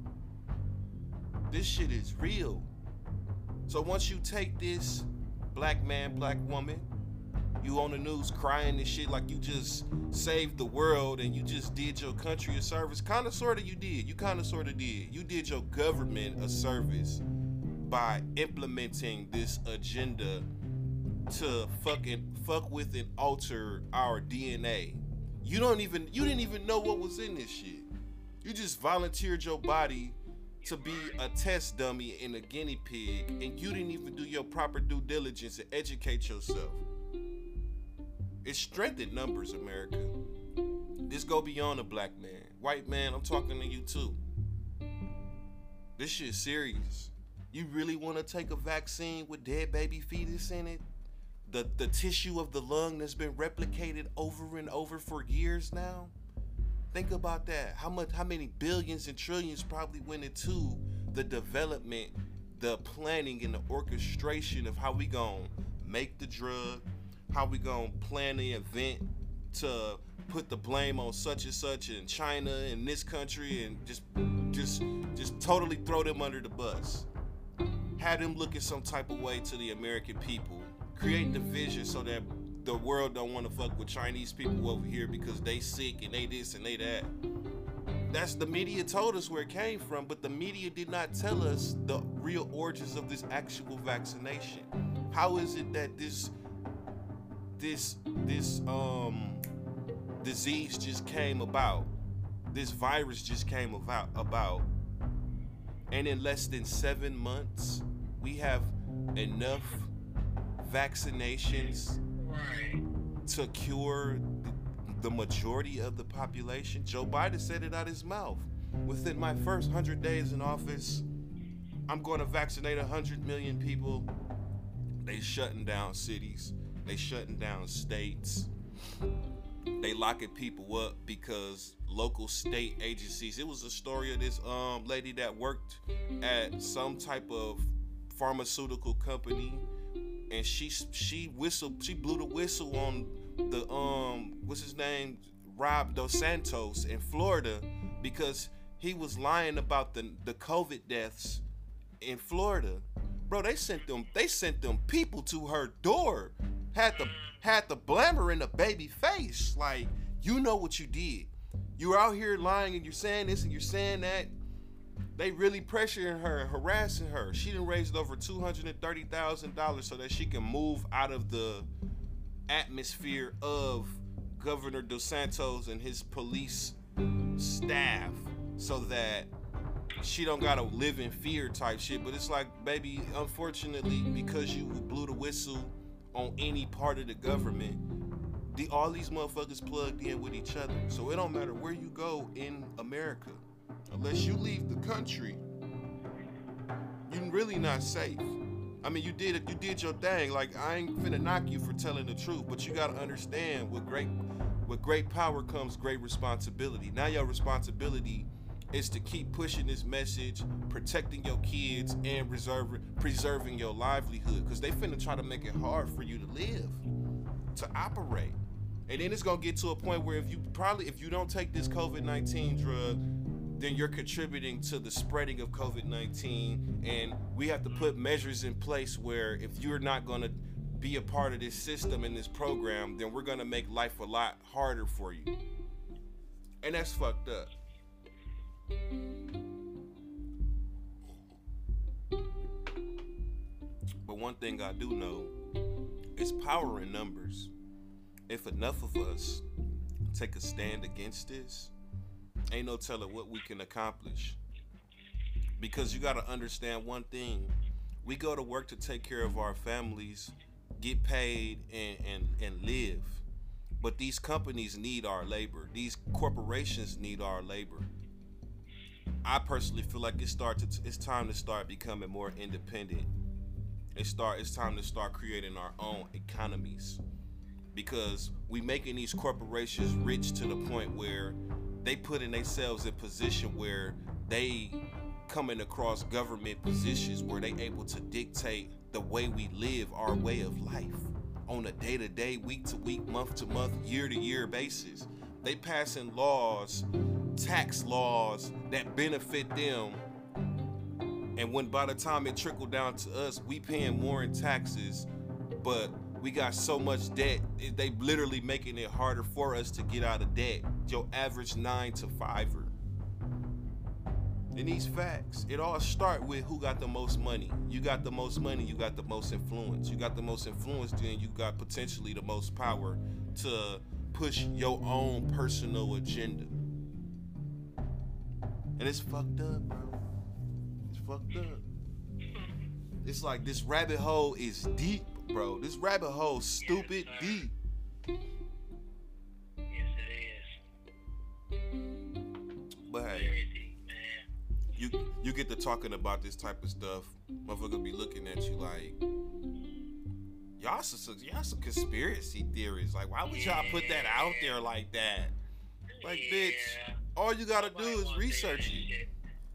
This shit is real. So once you take this, black man, black woman, you on the news crying and shit like you just saved the world and you just did your country a service. Kind of, sort of you did. You kind of, sort of did. You did your government a service by implementing this agenda to fucking fuck with and alter our D N A. You don't even, you didn't even know what was in this shit. You just volunteered your body to be a test dummy and a guinea pig, and you didn't even do your proper due diligence and educate yourself. It's strength in numbers, America. This go beyond a black man. White man, I'm talking to you too. This shit's serious. You really want to take a vaccine with dead baby fetus in it? The, the tissue of the lung that's been replicated over and over for years now? Think about that. How much, how many billions and trillions probably went into the development, the planning, and the orchestration of how we gonna make the drug, how we gonna plan the event to put the blame on such and such in China and this country and just just just totally throw them under the bus. Have them look at some type of way to the American people. Create division so that the world don't want to fuck with Chinese people over here because they sick and they this and they that. That's the media told us where it came from, but the media did not tell us the real origins of this actual vaccination. How is it that this this this um disease just came about? This virus just came about about and in less than seven months we have enough vaccinations
Right.
to cure the majority of the population. Joe Biden said it out his mouth. Within my first hundred days in office, I'm going to vaccinate a hundred million people. They shutting down cities. They shutting down states. They locking people up because local state agencies. It was a story of this um lady that worked at some type of pharmaceutical company, and she she whistled she blew the whistle on the um what's his name, Rob Dos Santos in Florida, because he was lying about the the COVID deaths in Florida. Bro, they sent them they sent them people to her door. Had the had the blammer in the baby face. Like, you know what you did. You were out here lying and you're saying this and you're saying that. They really pressuring her and harassing her. She done raised over two hundred thirty thousand dollars so that she can move out of the atmosphere of Governor Dos Santos and his police staff, so that she don't gotta live in fear type shit. But it's like, baby, unfortunately, because you blew the whistle on any part of the government, the, all these motherfuckers plugged in with each other. So it don't matter where you go in America, unless you leave the country, you're really not safe. I mean, you did it, you did your thing. Like, I ain't finna knock you for telling the truth, but you gotta understand, with great with great power comes great responsibility. Now your responsibility is to keep pushing this message, protecting your kids, and preserving preserving your livelihood, because they finna try to make it hard for you to live, to operate. And then it's gonna get to a point where if you probably if you don't take this COVID nineteen drug, then you're contributing to the spreading of COVID nineteen, and we have to put measures in place where if you're not gonna be a part of this system and this program, then we're gonna make life a lot harder for you. And that's fucked up. But one thing I do know is power in numbers. If enough of us take a stand against this, ain't no telling what we can accomplish. Because you gotta understand one thing. We go to work to take care of our families, get paid, and, and, and live. But these companies need our labor. These corporations need our labor. I personally feel like it starts to, it's time to start becoming more independent. It start, it's time to start creating our own economies. Because we making these corporations rich to the point where they putting themselves in position where they coming across government positions where they able to dictate the way we live, our way of life, on a day-to-day, week-to-week, month-to-month, year-to-year basis. They passing laws, tax laws that benefit them, and when by the time it trickle down to us, we paying more in taxes, but we got so much debt, they literally making it harder for us to get out of debt. Your average nine to fiver. And these facts, it all start with who got the most money. You got the most money, you got the most influence. You got the most influence, then you got potentially the most power to push your own personal agenda. And it's fucked up, bro. It's fucked up. It's like this rabbit hole is deep, bro. This rabbit hole stupid
Yes,
deep.
Yes, it is.
But hey,
Very deep, man.
you you get to talking about this type of stuff, motherfucker be looking at you like, y'all some y'all some conspiracy theories. Like, why would y'all put that out there like that? Like,
Yeah.
bitch, all you gotta
Nobody
do is
wants
research
that
it.
shit.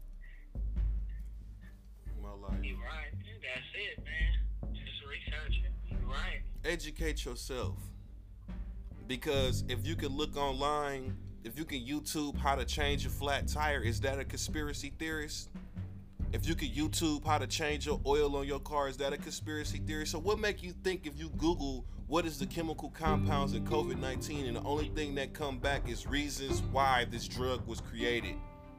My life.
You right. That's it, man. Just research it. You right.
Educate yourself. Because if you can look online, if you can YouTube how to change a flat tire, is that a conspiracy theorist? If you could YouTube how to change your oil on your car, is that a conspiracy theory? So what make you think if you Google what is the chemical compounds in COVID nineteen and the only thing that come back is reasons why this drug was created?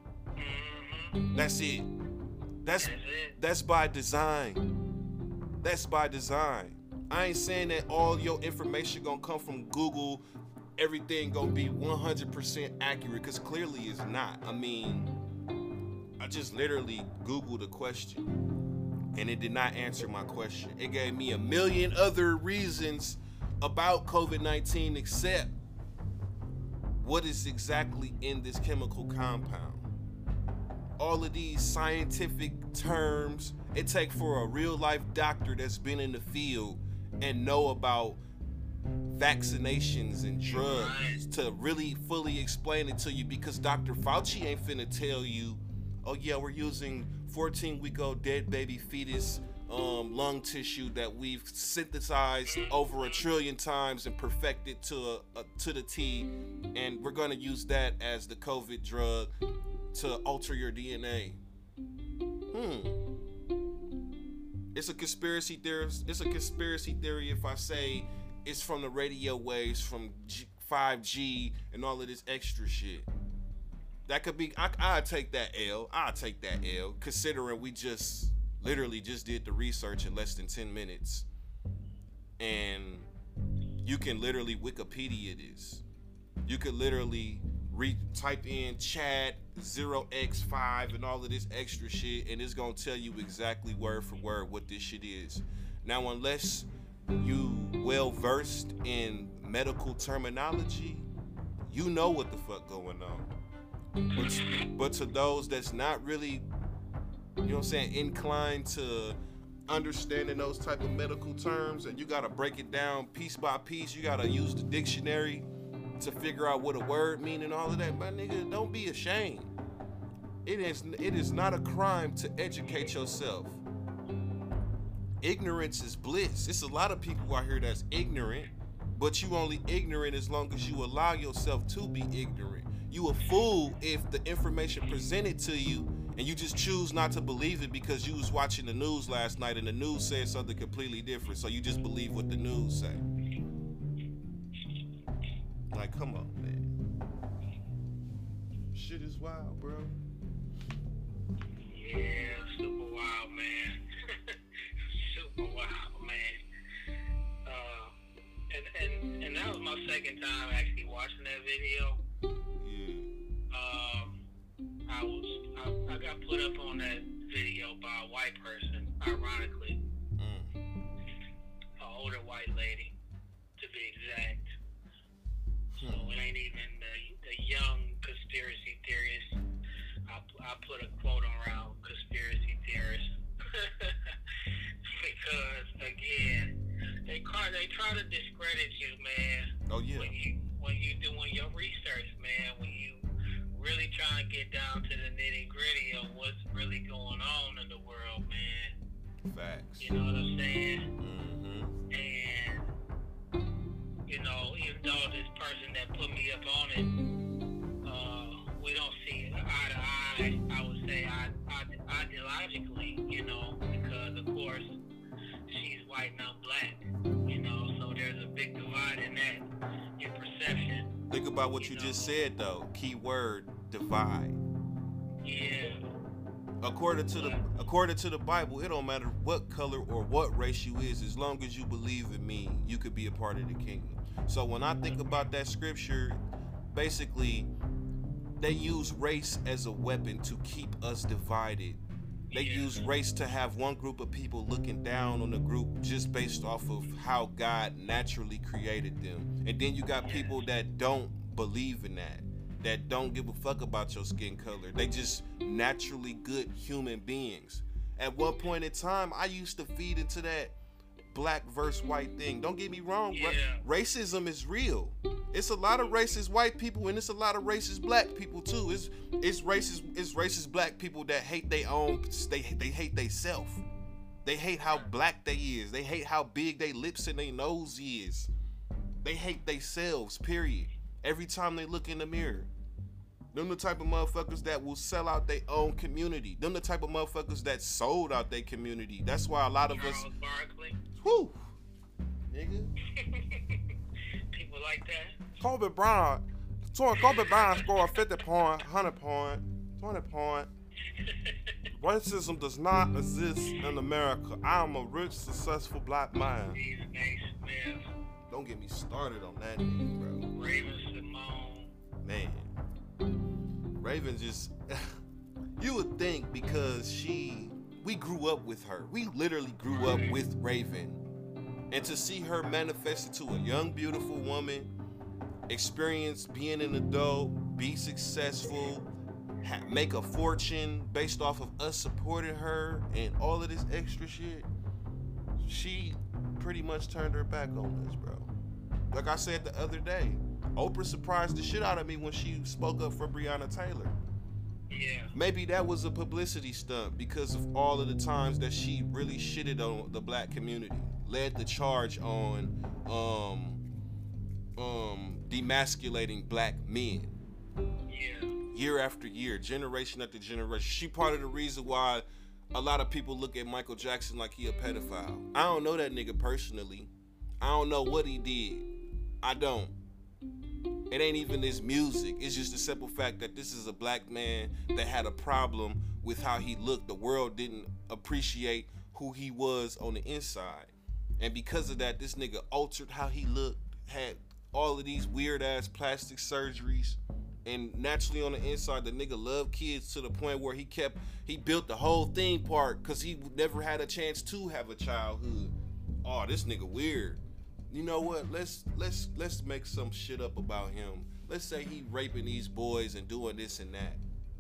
That's it. That's that's by design. That's by design. I ain't saying that all your information gonna come from Google, everything gonna be one hundred percent accurate, because clearly it's not. I mean, I just literally Googled a question and it did not answer my question. It gave me a million other reasons about COVID nineteen except what is exactly in this chemical compound. All of these scientific terms, it takes for a real life doctor that's been in the field and know about vaccinations and drugs to really fully explain it to you, because Doctor Fauci ain't finna tell you, oh yeah, we're using fourteen week old dead baby fetus um, lung tissue that we've synthesized over a trillion times and perfected to a, a, to the T, and we're gonna use that as the COVID drug to alter your D N A. Hmm. It's a conspiracy theory. It's a conspiracy theory if I say it's from the radio waves, from G- five G and all of this extra shit. That could be, I, I'd take that L. I'd take that L, considering we just literally just did the research in less than ten minutes. And you can literally Wikipedia this. You could literally re- type in Chad zero x five and all of this extra shit, and it's gonna tell you exactly word for word what this shit is. Now, unless you well versed in medical terminology, you know what the fuck going on. But, but to those that's not really, you know what I'm saying, inclined to understanding those type of medical terms, and you gotta break it down piece by piece, you gotta use the dictionary to figure out what a word mean and all of that, my nigga, don't be ashamed. It is, it is not a crime to educate yourself. Ignorance is bliss. It's a lot of people out here that's ignorant, but you only ignorant as long as you allow yourself to be ignorant. You a fool if the information presented to you and you just choose not to believe it because you was watching the news last night and the news said something completely different, so you just believe what the news say. Like, come on, man. Shit is wild, bro.
Yeah, super wild, man. Super wild, man. Uh, and, and and that was my second time actually watching that video.
Yeah.
Um, I was I, I got put up on that video by a white person, ironically,
Mm.
an older white lady, to be exact. So
Hmm.
it ain't even the, the young conspiracy theorists. I, I put a quote around conspiracy theorists because again, they car they try to discredit you, man.
Oh yeah.
When you when you doing your research, man. When you really trying to get down to the nitty gritty of what's really going on in the world, man.
Facts.
You know what I'm saying?
Mm-hmm.
And you know, even though this person that put me up on it, uh, we don't see eye to eye, I would say I, I, ideologically, you know, because of course she's white and I'm black, you know, so there's a big divide in that, in perception.
Think about what you,
you
just
know.
said though. Key word, divide.
Yeah.
According to the according to the Bible, it don't matter what color or what race you is, as long as you believe in me, you could be a part of the kingdom. So when I think about that scripture, basically they use race as a weapon to keep us divided. They
Yeah.
use race to have one group of people looking down on the group just based off of how God naturally created them. And then you got people that don't believe in that, that don't give a fuck about your skin color. They just naturally good human beings. At one point in time, I used to feed into that black versus white thing. Don't get me wrong, ra-
Yeah.
racism is real. It's a lot of racist white people and it's a lot of racist black people too. It's it's racist it's racist black people that hate their own they they hate they self. They hate how black they is. They hate how big they lips and they nose is. They hate themselves, period. Every time they look in the mirror. Them the type of motherfuckers that will sell out their own community. Them the type of motherfuckers that sold out their community. That's why a lot of
Charles
us...
Barkley.
Whew. Nigga.
People like that.
Kobe Bryant. So Kobe Bryant scored fifty point, one hundred point, twenty point. Racism does not exist in America. I am a rich, successful black man.
Stephen A. Smith.
Don't get me started on that nigga, bro.
Raven Simone.
Man. Raven just... You would think because she... We grew up with her. We literally grew up with Raven. And to see her manifest into a young, beautiful woman, experience being an adult, be successful, ha- make a fortune based off of us supporting her and all of this extra shit, she pretty much turned her back on us, bro. Like I said the other day, Oprah surprised the shit out of me when she spoke up for Breonna Taylor.
Yeah.
Maybe that was a publicity stunt because of all of the times that she really shitted on the black community, led the charge on um, um, demasculating black men.
Yeah.
Year after year, generation after generation. She part of the reason why a lot of people look at Michael Jackson like he a pedophile. I don't know that nigga personally. I don't know what he did. I don't. It ain't even his music. It's just the simple fact that this is a black man that had a problem with how he looked. The world didn't appreciate who he was on the inside. And because of that, this nigga altered how he looked, had all of these weird ass plastic surgeries. And naturally on the inside, the nigga loved kids to the point where he kept, he built the whole theme park because he never had a chance to have a childhood. Oh, this nigga weird. You know what? Let's let's let's make some shit up about him. Let's say he raping these boys and doing this and that.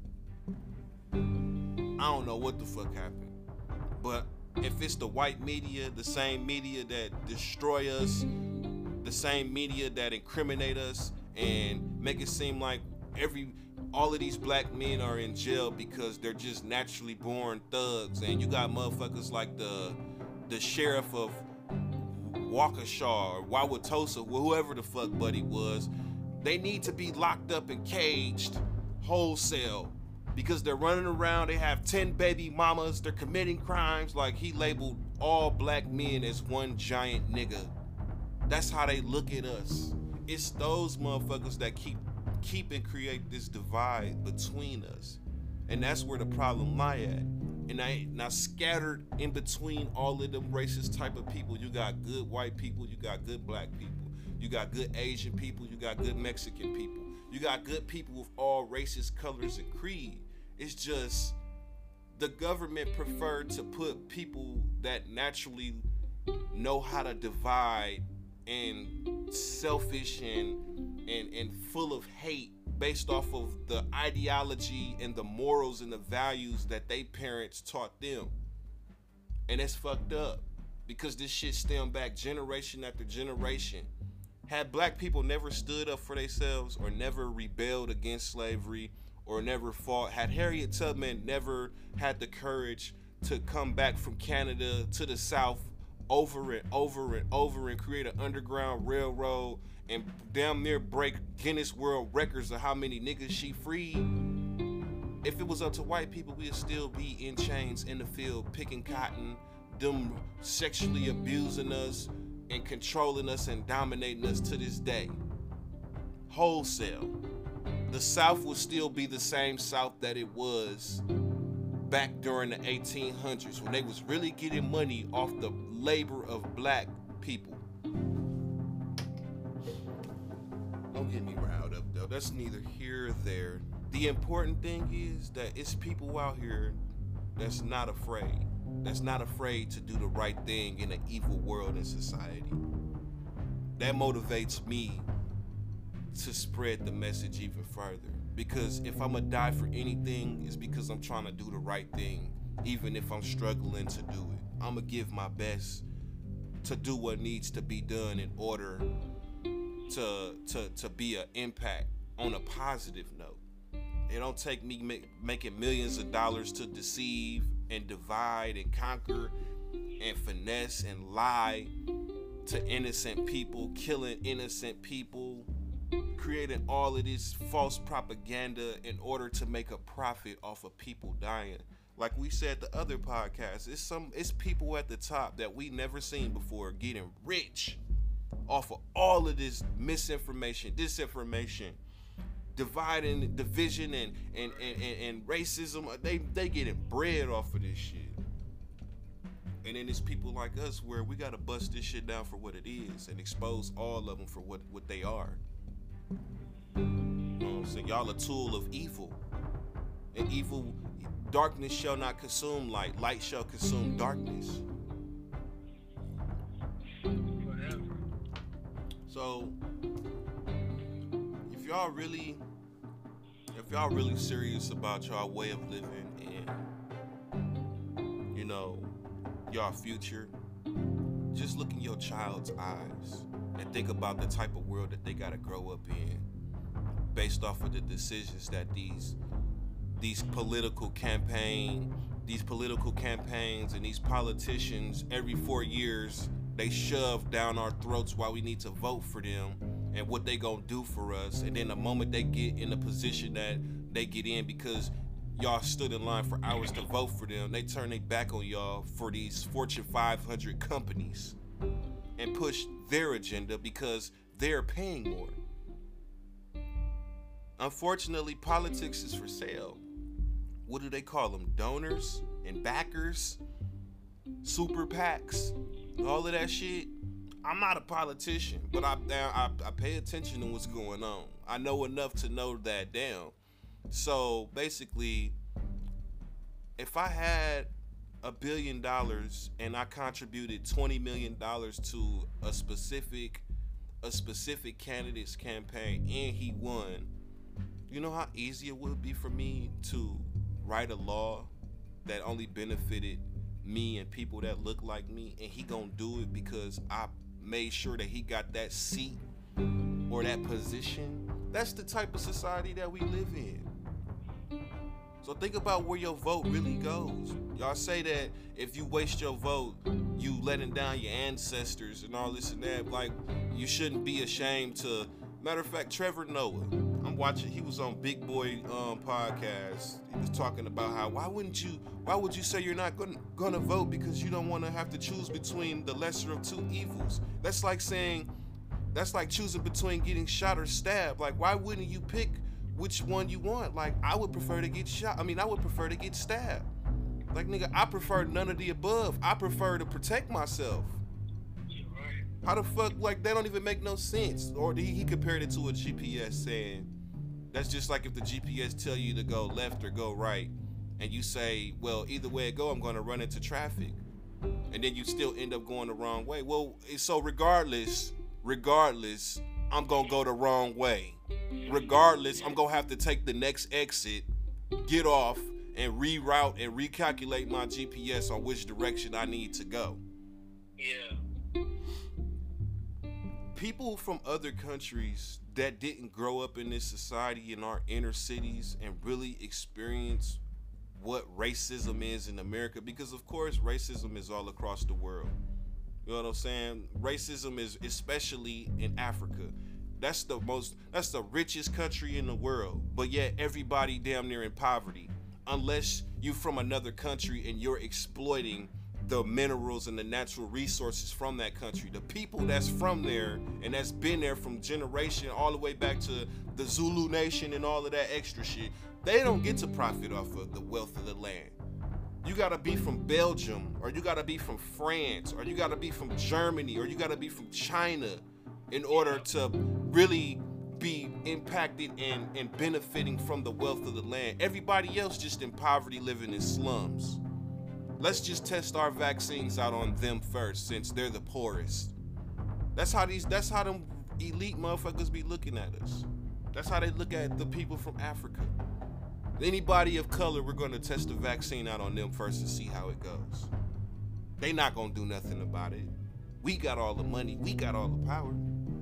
I don't know what the fuck happened. But if it's the white media, the same media that destroy us, the same media that incriminate us and make it seem like every all of these black men are in jail because they're just naturally born thugs, and you got motherfuckers like the the sheriff of Waukesha or Wauwatosa, whoever the fuck buddy was, they need to be locked up and caged wholesale because they're running around, they have ten baby mamas, they're committing crimes. Like, he labeled all black men as one giant nigga. That's how they look at us. It's those motherfuckers that keep keep and create this divide between us. And that's where the problem lie at. And I now scattered in between all of them racist type of people, you got good white people, you got good black people, you got good Asian people, you got good Mexican people, you got good people with all races, colors, and creed. It's just the government preferred to put people that naturally know how to divide and selfish and and and full of hate based off of the ideology and the morals and the values that they parents taught them. And it's fucked up because this shit stemmed back generation after generation. Had black people never stood up for themselves or never rebelled against slavery or never fought, had Harriet Tubman never had the courage to come back from Canada to the South over and over and over and create an underground railroad and damn near break Guinness World Records of how many niggas she freed. If it was up to white people, we'd still be in chains in the field picking cotton, them sexually abusing us and controlling us and dominating us to this day. Wholesale. The South will still be the same South that it was back during the eighteen hundreds when they was really getting money off the labor of black people. Don't get me riled up though. That's neither here or there. The important thing is that it's people out here that's not afraid. That's not afraid to do the right thing in an evil world and society. That motivates me to spread the message even further. Because if I'm gonna die for anything, it's because I'm trying to do the right thing, even if I'm struggling to do it. I'm gonna give my best to do what needs to be done in order to to to be an impact on a positive note. It don't take me make, making millions of dollars to deceive and divide and conquer and finesse and lie to innocent people, killing innocent people, creating all of this false propaganda in order to make a profit off of people dying. Like we said the other podcast, it's some it's people at the top that we never seen before getting rich off of all of this misinformation, disinformation, dividing, division, and and, and, and, and racism. They they getting bread off of this shit. And then there's people like us where we gotta bust this shit down for what it is and expose all of them for what, what they are. You know what I'm saying? Y'all a tool of evil. And evil, darkness shall not consume light. Light shall consume darkness.
Forever.
So, if y'all really, if y'all really serious about y'all way of living and, you know, y'all future, just look in your child's eyes and think about the type of world that they gotta grow up in based off of the decisions that these these political campaign these political campaigns and these politicians every four years they shove down our throats while we need to vote for them and what they gonna do for us. And then the moment they get in the position that they get in because y'all stood in line for hours to vote for them, they turn their back on y'all for these Fortune five hundred companies and push their agenda because they're paying more. Unfortunately, politics is for sale. What do they call them? Donors and backers, super PACs, all of that shit. I'm not a politician, but I, I, I pay attention to what's going on. I know enough to know that down. So basically, if I had a billion dollars and I contributed twenty million dollars to a specific a specific candidate's campaign and he won, you know how easy it would be for me to write a law that only benefited me and people that look like me, and he gonna do it because I made sure that he got that seat or that position. That's the type of society that we live in. So think about where your vote really goes. Y'all say that if you waste your vote, you letting down your ancestors and all this and that. Like, you shouldn't be ashamed to. Matter of fact, Trevor Noah, I'm watching, he was on Big Boy um, podcast. He was talking about how, why wouldn't you, why would you say you're not gonna, gonna vote because you don't want to have to choose between the lesser of two evils? That's like saying, that's like choosing between getting shot or stabbed. Like, why wouldn't you pick which one you want? Like, I would prefer to get shot. I mean, I would prefer to get stabbed. Like, nigga, I prefer none of the above. I prefer to protect myself. How the fuck, like, that don't even make no sense. Or he, he compared it to a G P S saying, that's just like if the G P S tell you to go left or go right, and you say, well, either way it go, I'm gonna run into traffic. And then you still end up going the wrong way. Well, so regardless, regardless, I'm gonna go the wrong way. Regardless, I'm gonna have to take the next exit, get off, and reroute and recalculate my G P S on which direction I need to go.
Yeah.
People from other countries that didn't grow up in this society in our inner cities and really experience what racism is in America, because of course racism is all across the world. You know what I'm saying? Racism is especially in Africa. That's the most, that's the richest country in the world, but yet everybody damn near in poverty, unless you're from another country and you're exploiting the minerals and the natural resources from that country. The people that's from there and that's been there from generation all the way back to the Zulu Nation and all of that extra shit, they don't get to profit off of the wealth of the land. You gotta be from Belgium, or you gotta be from France, or you gotta be from Germany, or you gotta be from China in order to really be impacted and, and benefiting from the wealth of the land. Everybody else just in poverty, living in slums. Let's just test our vaccines out on them first, since they're the poorest. That's how these, that's how them elite motherfuckers be looking at us. That's how they look at the people from Africa. Anybody of color, we're gonna test the vaccine out on them first and see how it goes. They not gonna do nothing about it. We got all the money, we got all the power.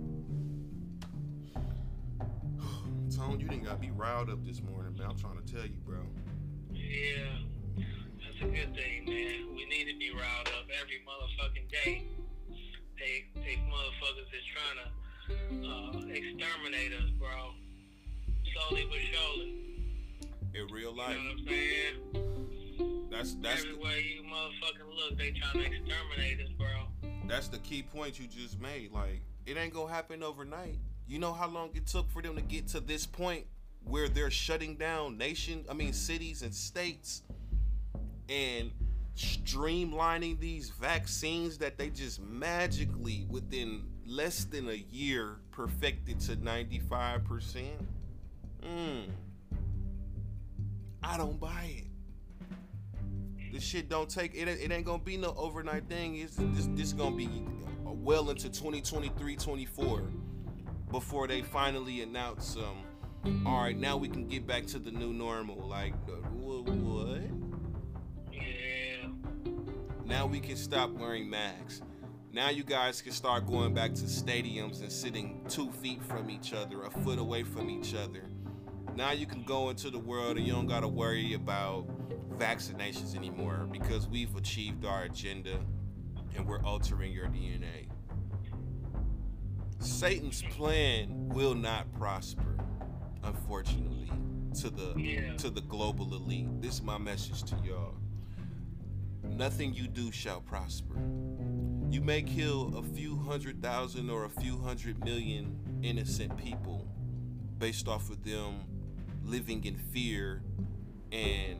Tone, you didn't gotta be riled up this morning, man. I'm trying to tell you, bro.
Yeah. That's a good thing, man. We need to be riled up every motherfucking day. They they These motherfuckers is trying to uh, exterminate us, bro. Slowly but surely.
In real life.
You know what I'm saying?
That's that's
Everywhere the, you motherfucking look, they trying to exterminate us, bro.
That's the key point you just made. Like, it ain't gonna happen overnight. You know how long it took for them to get to this point where they're shutting down nation, I mean cities and states, and streamlining these vaccines that they just magically within less than a year perfected to ninety-five percent. Mm. I don't buy it. This shit don't take it. It ain't gonna be no overnight thing. It's this. This gonna be well into twenty twenty-three, twenty-four before they finally announce um. All right, now we can get back to the new normal. Like what?
Yeah.
Now we can stop wearing masks. Now you guys can start going back to stadiums and sitting two feet from each other, a foot away from each other. Now you can go into the world and you don't gotta worry about vaccinations anymore because we've achieved our agenda and we're altering your D N A. Satan's plan will not prosper, unfortunately, to the
Yeah.
to the global elite. This is my message to y'all. Nothing you do shall prosper. You may kill a few hundred thousand or a few hundred million innocent people based off of them living in fear and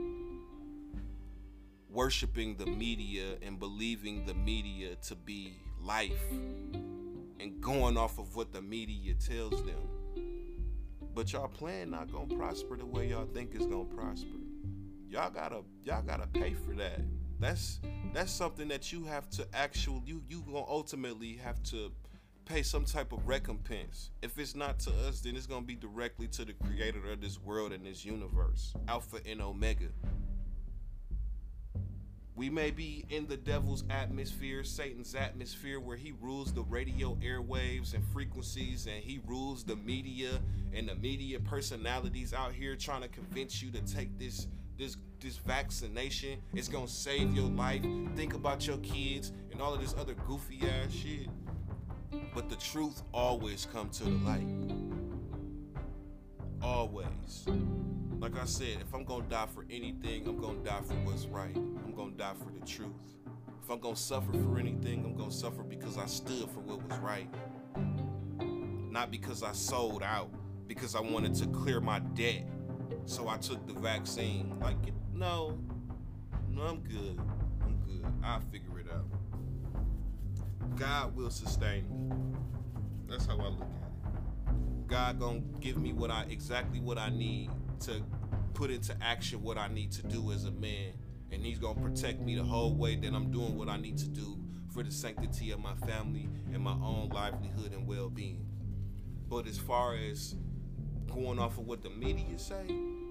worshiping the media and believing the media to be life and going off of what the media tells them. But y'all plan not gonna prosper the way y'all think it's gonna prosper. Y'all gotta y'all gotta pay for that. That's that's something that you have to actually you you gonna ultimately have to pay some type of recompense. If it's not to us, then it's gonna be directly to the creator of this world and this universe, Alpha and Omega. We may be in the devil's atmosphere, Satan's atmosphere, where he rules the radio airwaves and frequencies, and he rules the media and the media personalities out here trying to convince you to take this this this vaccination. It's gonna save your life. Think about your kids and all of this other goofy ass shit. But the truth always comes to the light. Always. Like I said, if I'm gonna die for anything, I'm gonna die for what's right. I'm gonna die for the truth. If I'm gonna suffer for anything, I'm gonna suffer because I stood for what was right. Not because I sold out, because I wanted to clear my debt. So I took the vaccine. Like, no, no, I'm good. I'm good. I'll figure it out. God will sustain me. That's how I look at it. God gonna give me what I exactly what I need to put into action what I need to do as a man, and he's gonna protect me the whole way that I'm doing what I need to do for the sanctity of my family and my own livelihood and well-being. But as far as going off of what the media say,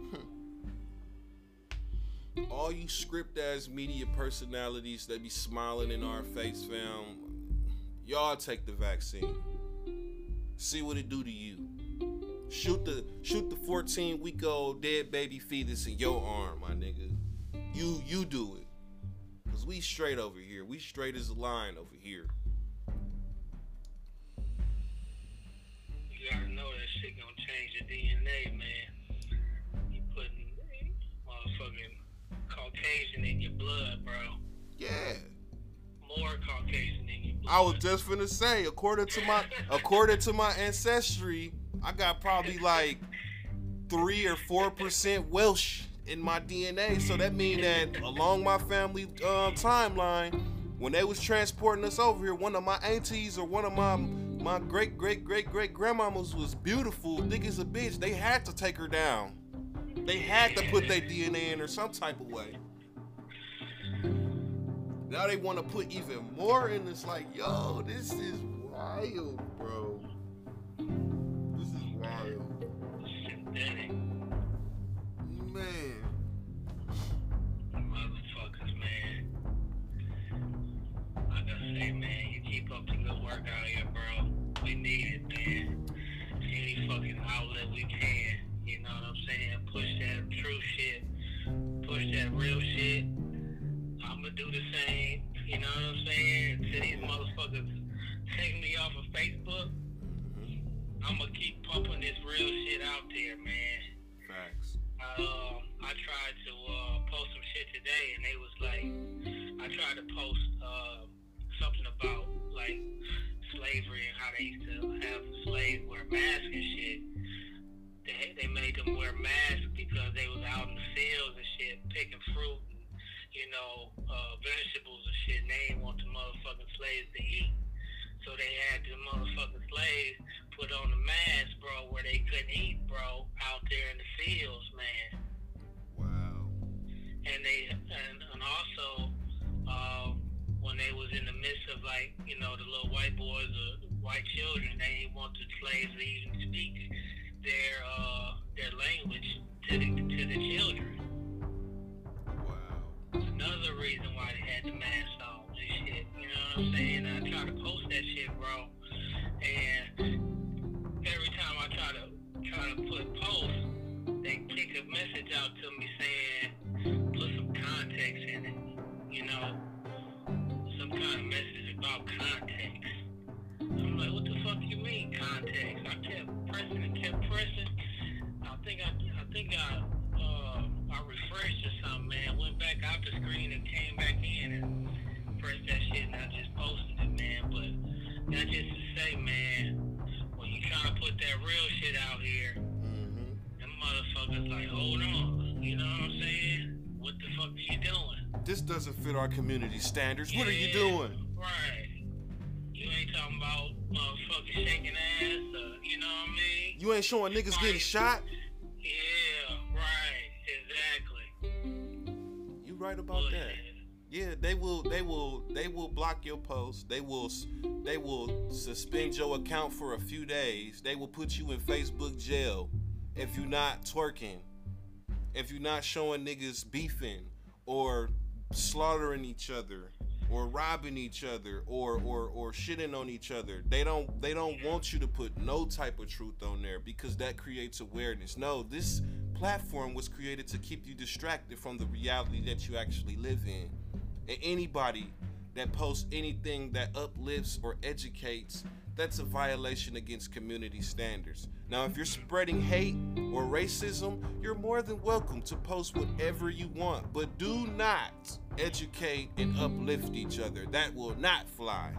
all you script-ass media personalities that be smiling in our face, fam, y'all take the vaccine. See what it do to you. Shoot the shoot the fourteen week old dead baby fetus in your arm, my nigga. You you do it. Cause we straight over here. We straight as a line over here.
You gotta know that shit gonna change your D N A, man. You putting motherfucking Caucasian in your blood, bro.
Yeah.
More Caucasian in your blood.
I was just finna say, according to my according to my ancestry, I got probably like three or four percent Welsh in my D N A. So that means that along my family uh, timeline, when they was transporting us over here, one of my aunties or one of my my great great great great grandmamas was beautiful, thick as a bitch. They had to take her down. They had to put their D N A in her some type of way. Now they want to put even more in. It's like, yo, this is wild, bro. This is wild.
Synthetic.
Man.
Motherfuckers, man. Like I say, man, you keep up the good work out here, bro. We need it, man. Any fucking outlet we can. You know what I'm saying? Push that true shit. Push that real shit. I'ma do the same. You know what I'm saying? To these motherfuckers take me off of Facebook,
Mm-hmm.
I'm gonna keep pumping this real shit out there, man.
Facts.
Um, I tried to uh, post some shit today, and they was like, I tried to post uh, something about like slavery and how they used to have slaves wear masks and shit. They they made them wear masks because they was out in the fields and shit picking fruit and you know uh, vegetables and shit. And they didn't want the motherfucking slaves to eat, so they had the motherfucking slaves put on the mask, bro, where they couldn't eat, bro, out there in the fields, man.
Wow.
And they and, and also uh, when they was in the midst of like you know the little white boys or white children, they didn't want the slaves to even speak their uh, their language to the to the children.
Wow.
Another reason why they had the mask on and shit. You know what I'm saying? I try to post that shit, bro, and every time I try to try to put posts, they kick a message out to me saying put some context in it. You know, some kind of message about context. I'm like, what the fuck you mean context? I kept pressing and kept pressing. I think I I think I uh I refreshed or something, man. Went back out the screen and came back in and pressed that shit and I just posted it, man. But that's just to say, man, when you trying to put that real shit out here,
Mm-hmm.
them motherfuckers like, hold on, you know what I'm saying? What the fuck are you doing?
This doesn't fit our community standards. What are you
Yeah,
doing?
Right. You ain't talking about motherfuckers shaking ass, or, you know what I mean?
You ain't showing niggas getting shot?
Yeah, right, exactly.
You right about that.
Bullshit.
Yeah, they will they will they will block your post. They will they will suspend your account for a few days. They will put you in Facebook jail if you're not twerking. If you're not showing niggas beefing or slaughtering each other or robbing each other or or or shitting on each other. They don't they don't want you to put no type of truth on there because that creates awareness. No, this platform was created to keep you distracted from the reality that you actually live in. And anybody that posts anything that uplifts or educates, that's a violation against community standards. Now, if you're spreading hate or racism, you're more than welcome to post whatever you want, but do not educate and uplift each other. That will not fly.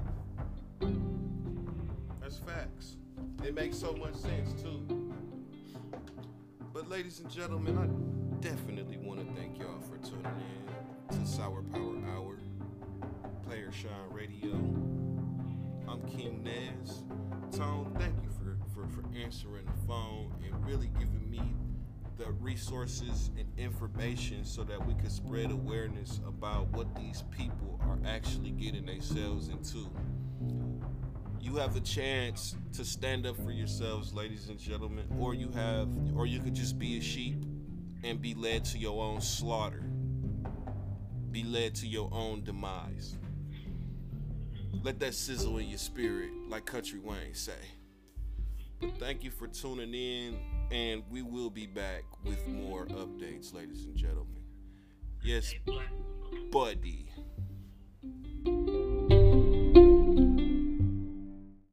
That's facts. It makes so much sense, too. But ladies and gentlemen, I definitely want to thank y'all for tuning in to Sour Power Hour, Player Shine Radio. I'm King Nez. Tone, thank you for, for, for answering the phone and really giving me the resources and information so that we can spread awareness about what these people are actually getting themselves into. You have a chance to stand up for yourselves, ladies and gentlemen, or you have, or you could just be a sheep and be led to your own slaughter. Be led to your own demise. Let that sizzle in your spirit, like Country Wayne say. But thank you for tuning in, and we will be back with more updates, ladies and gentlemen. Yes, buddy.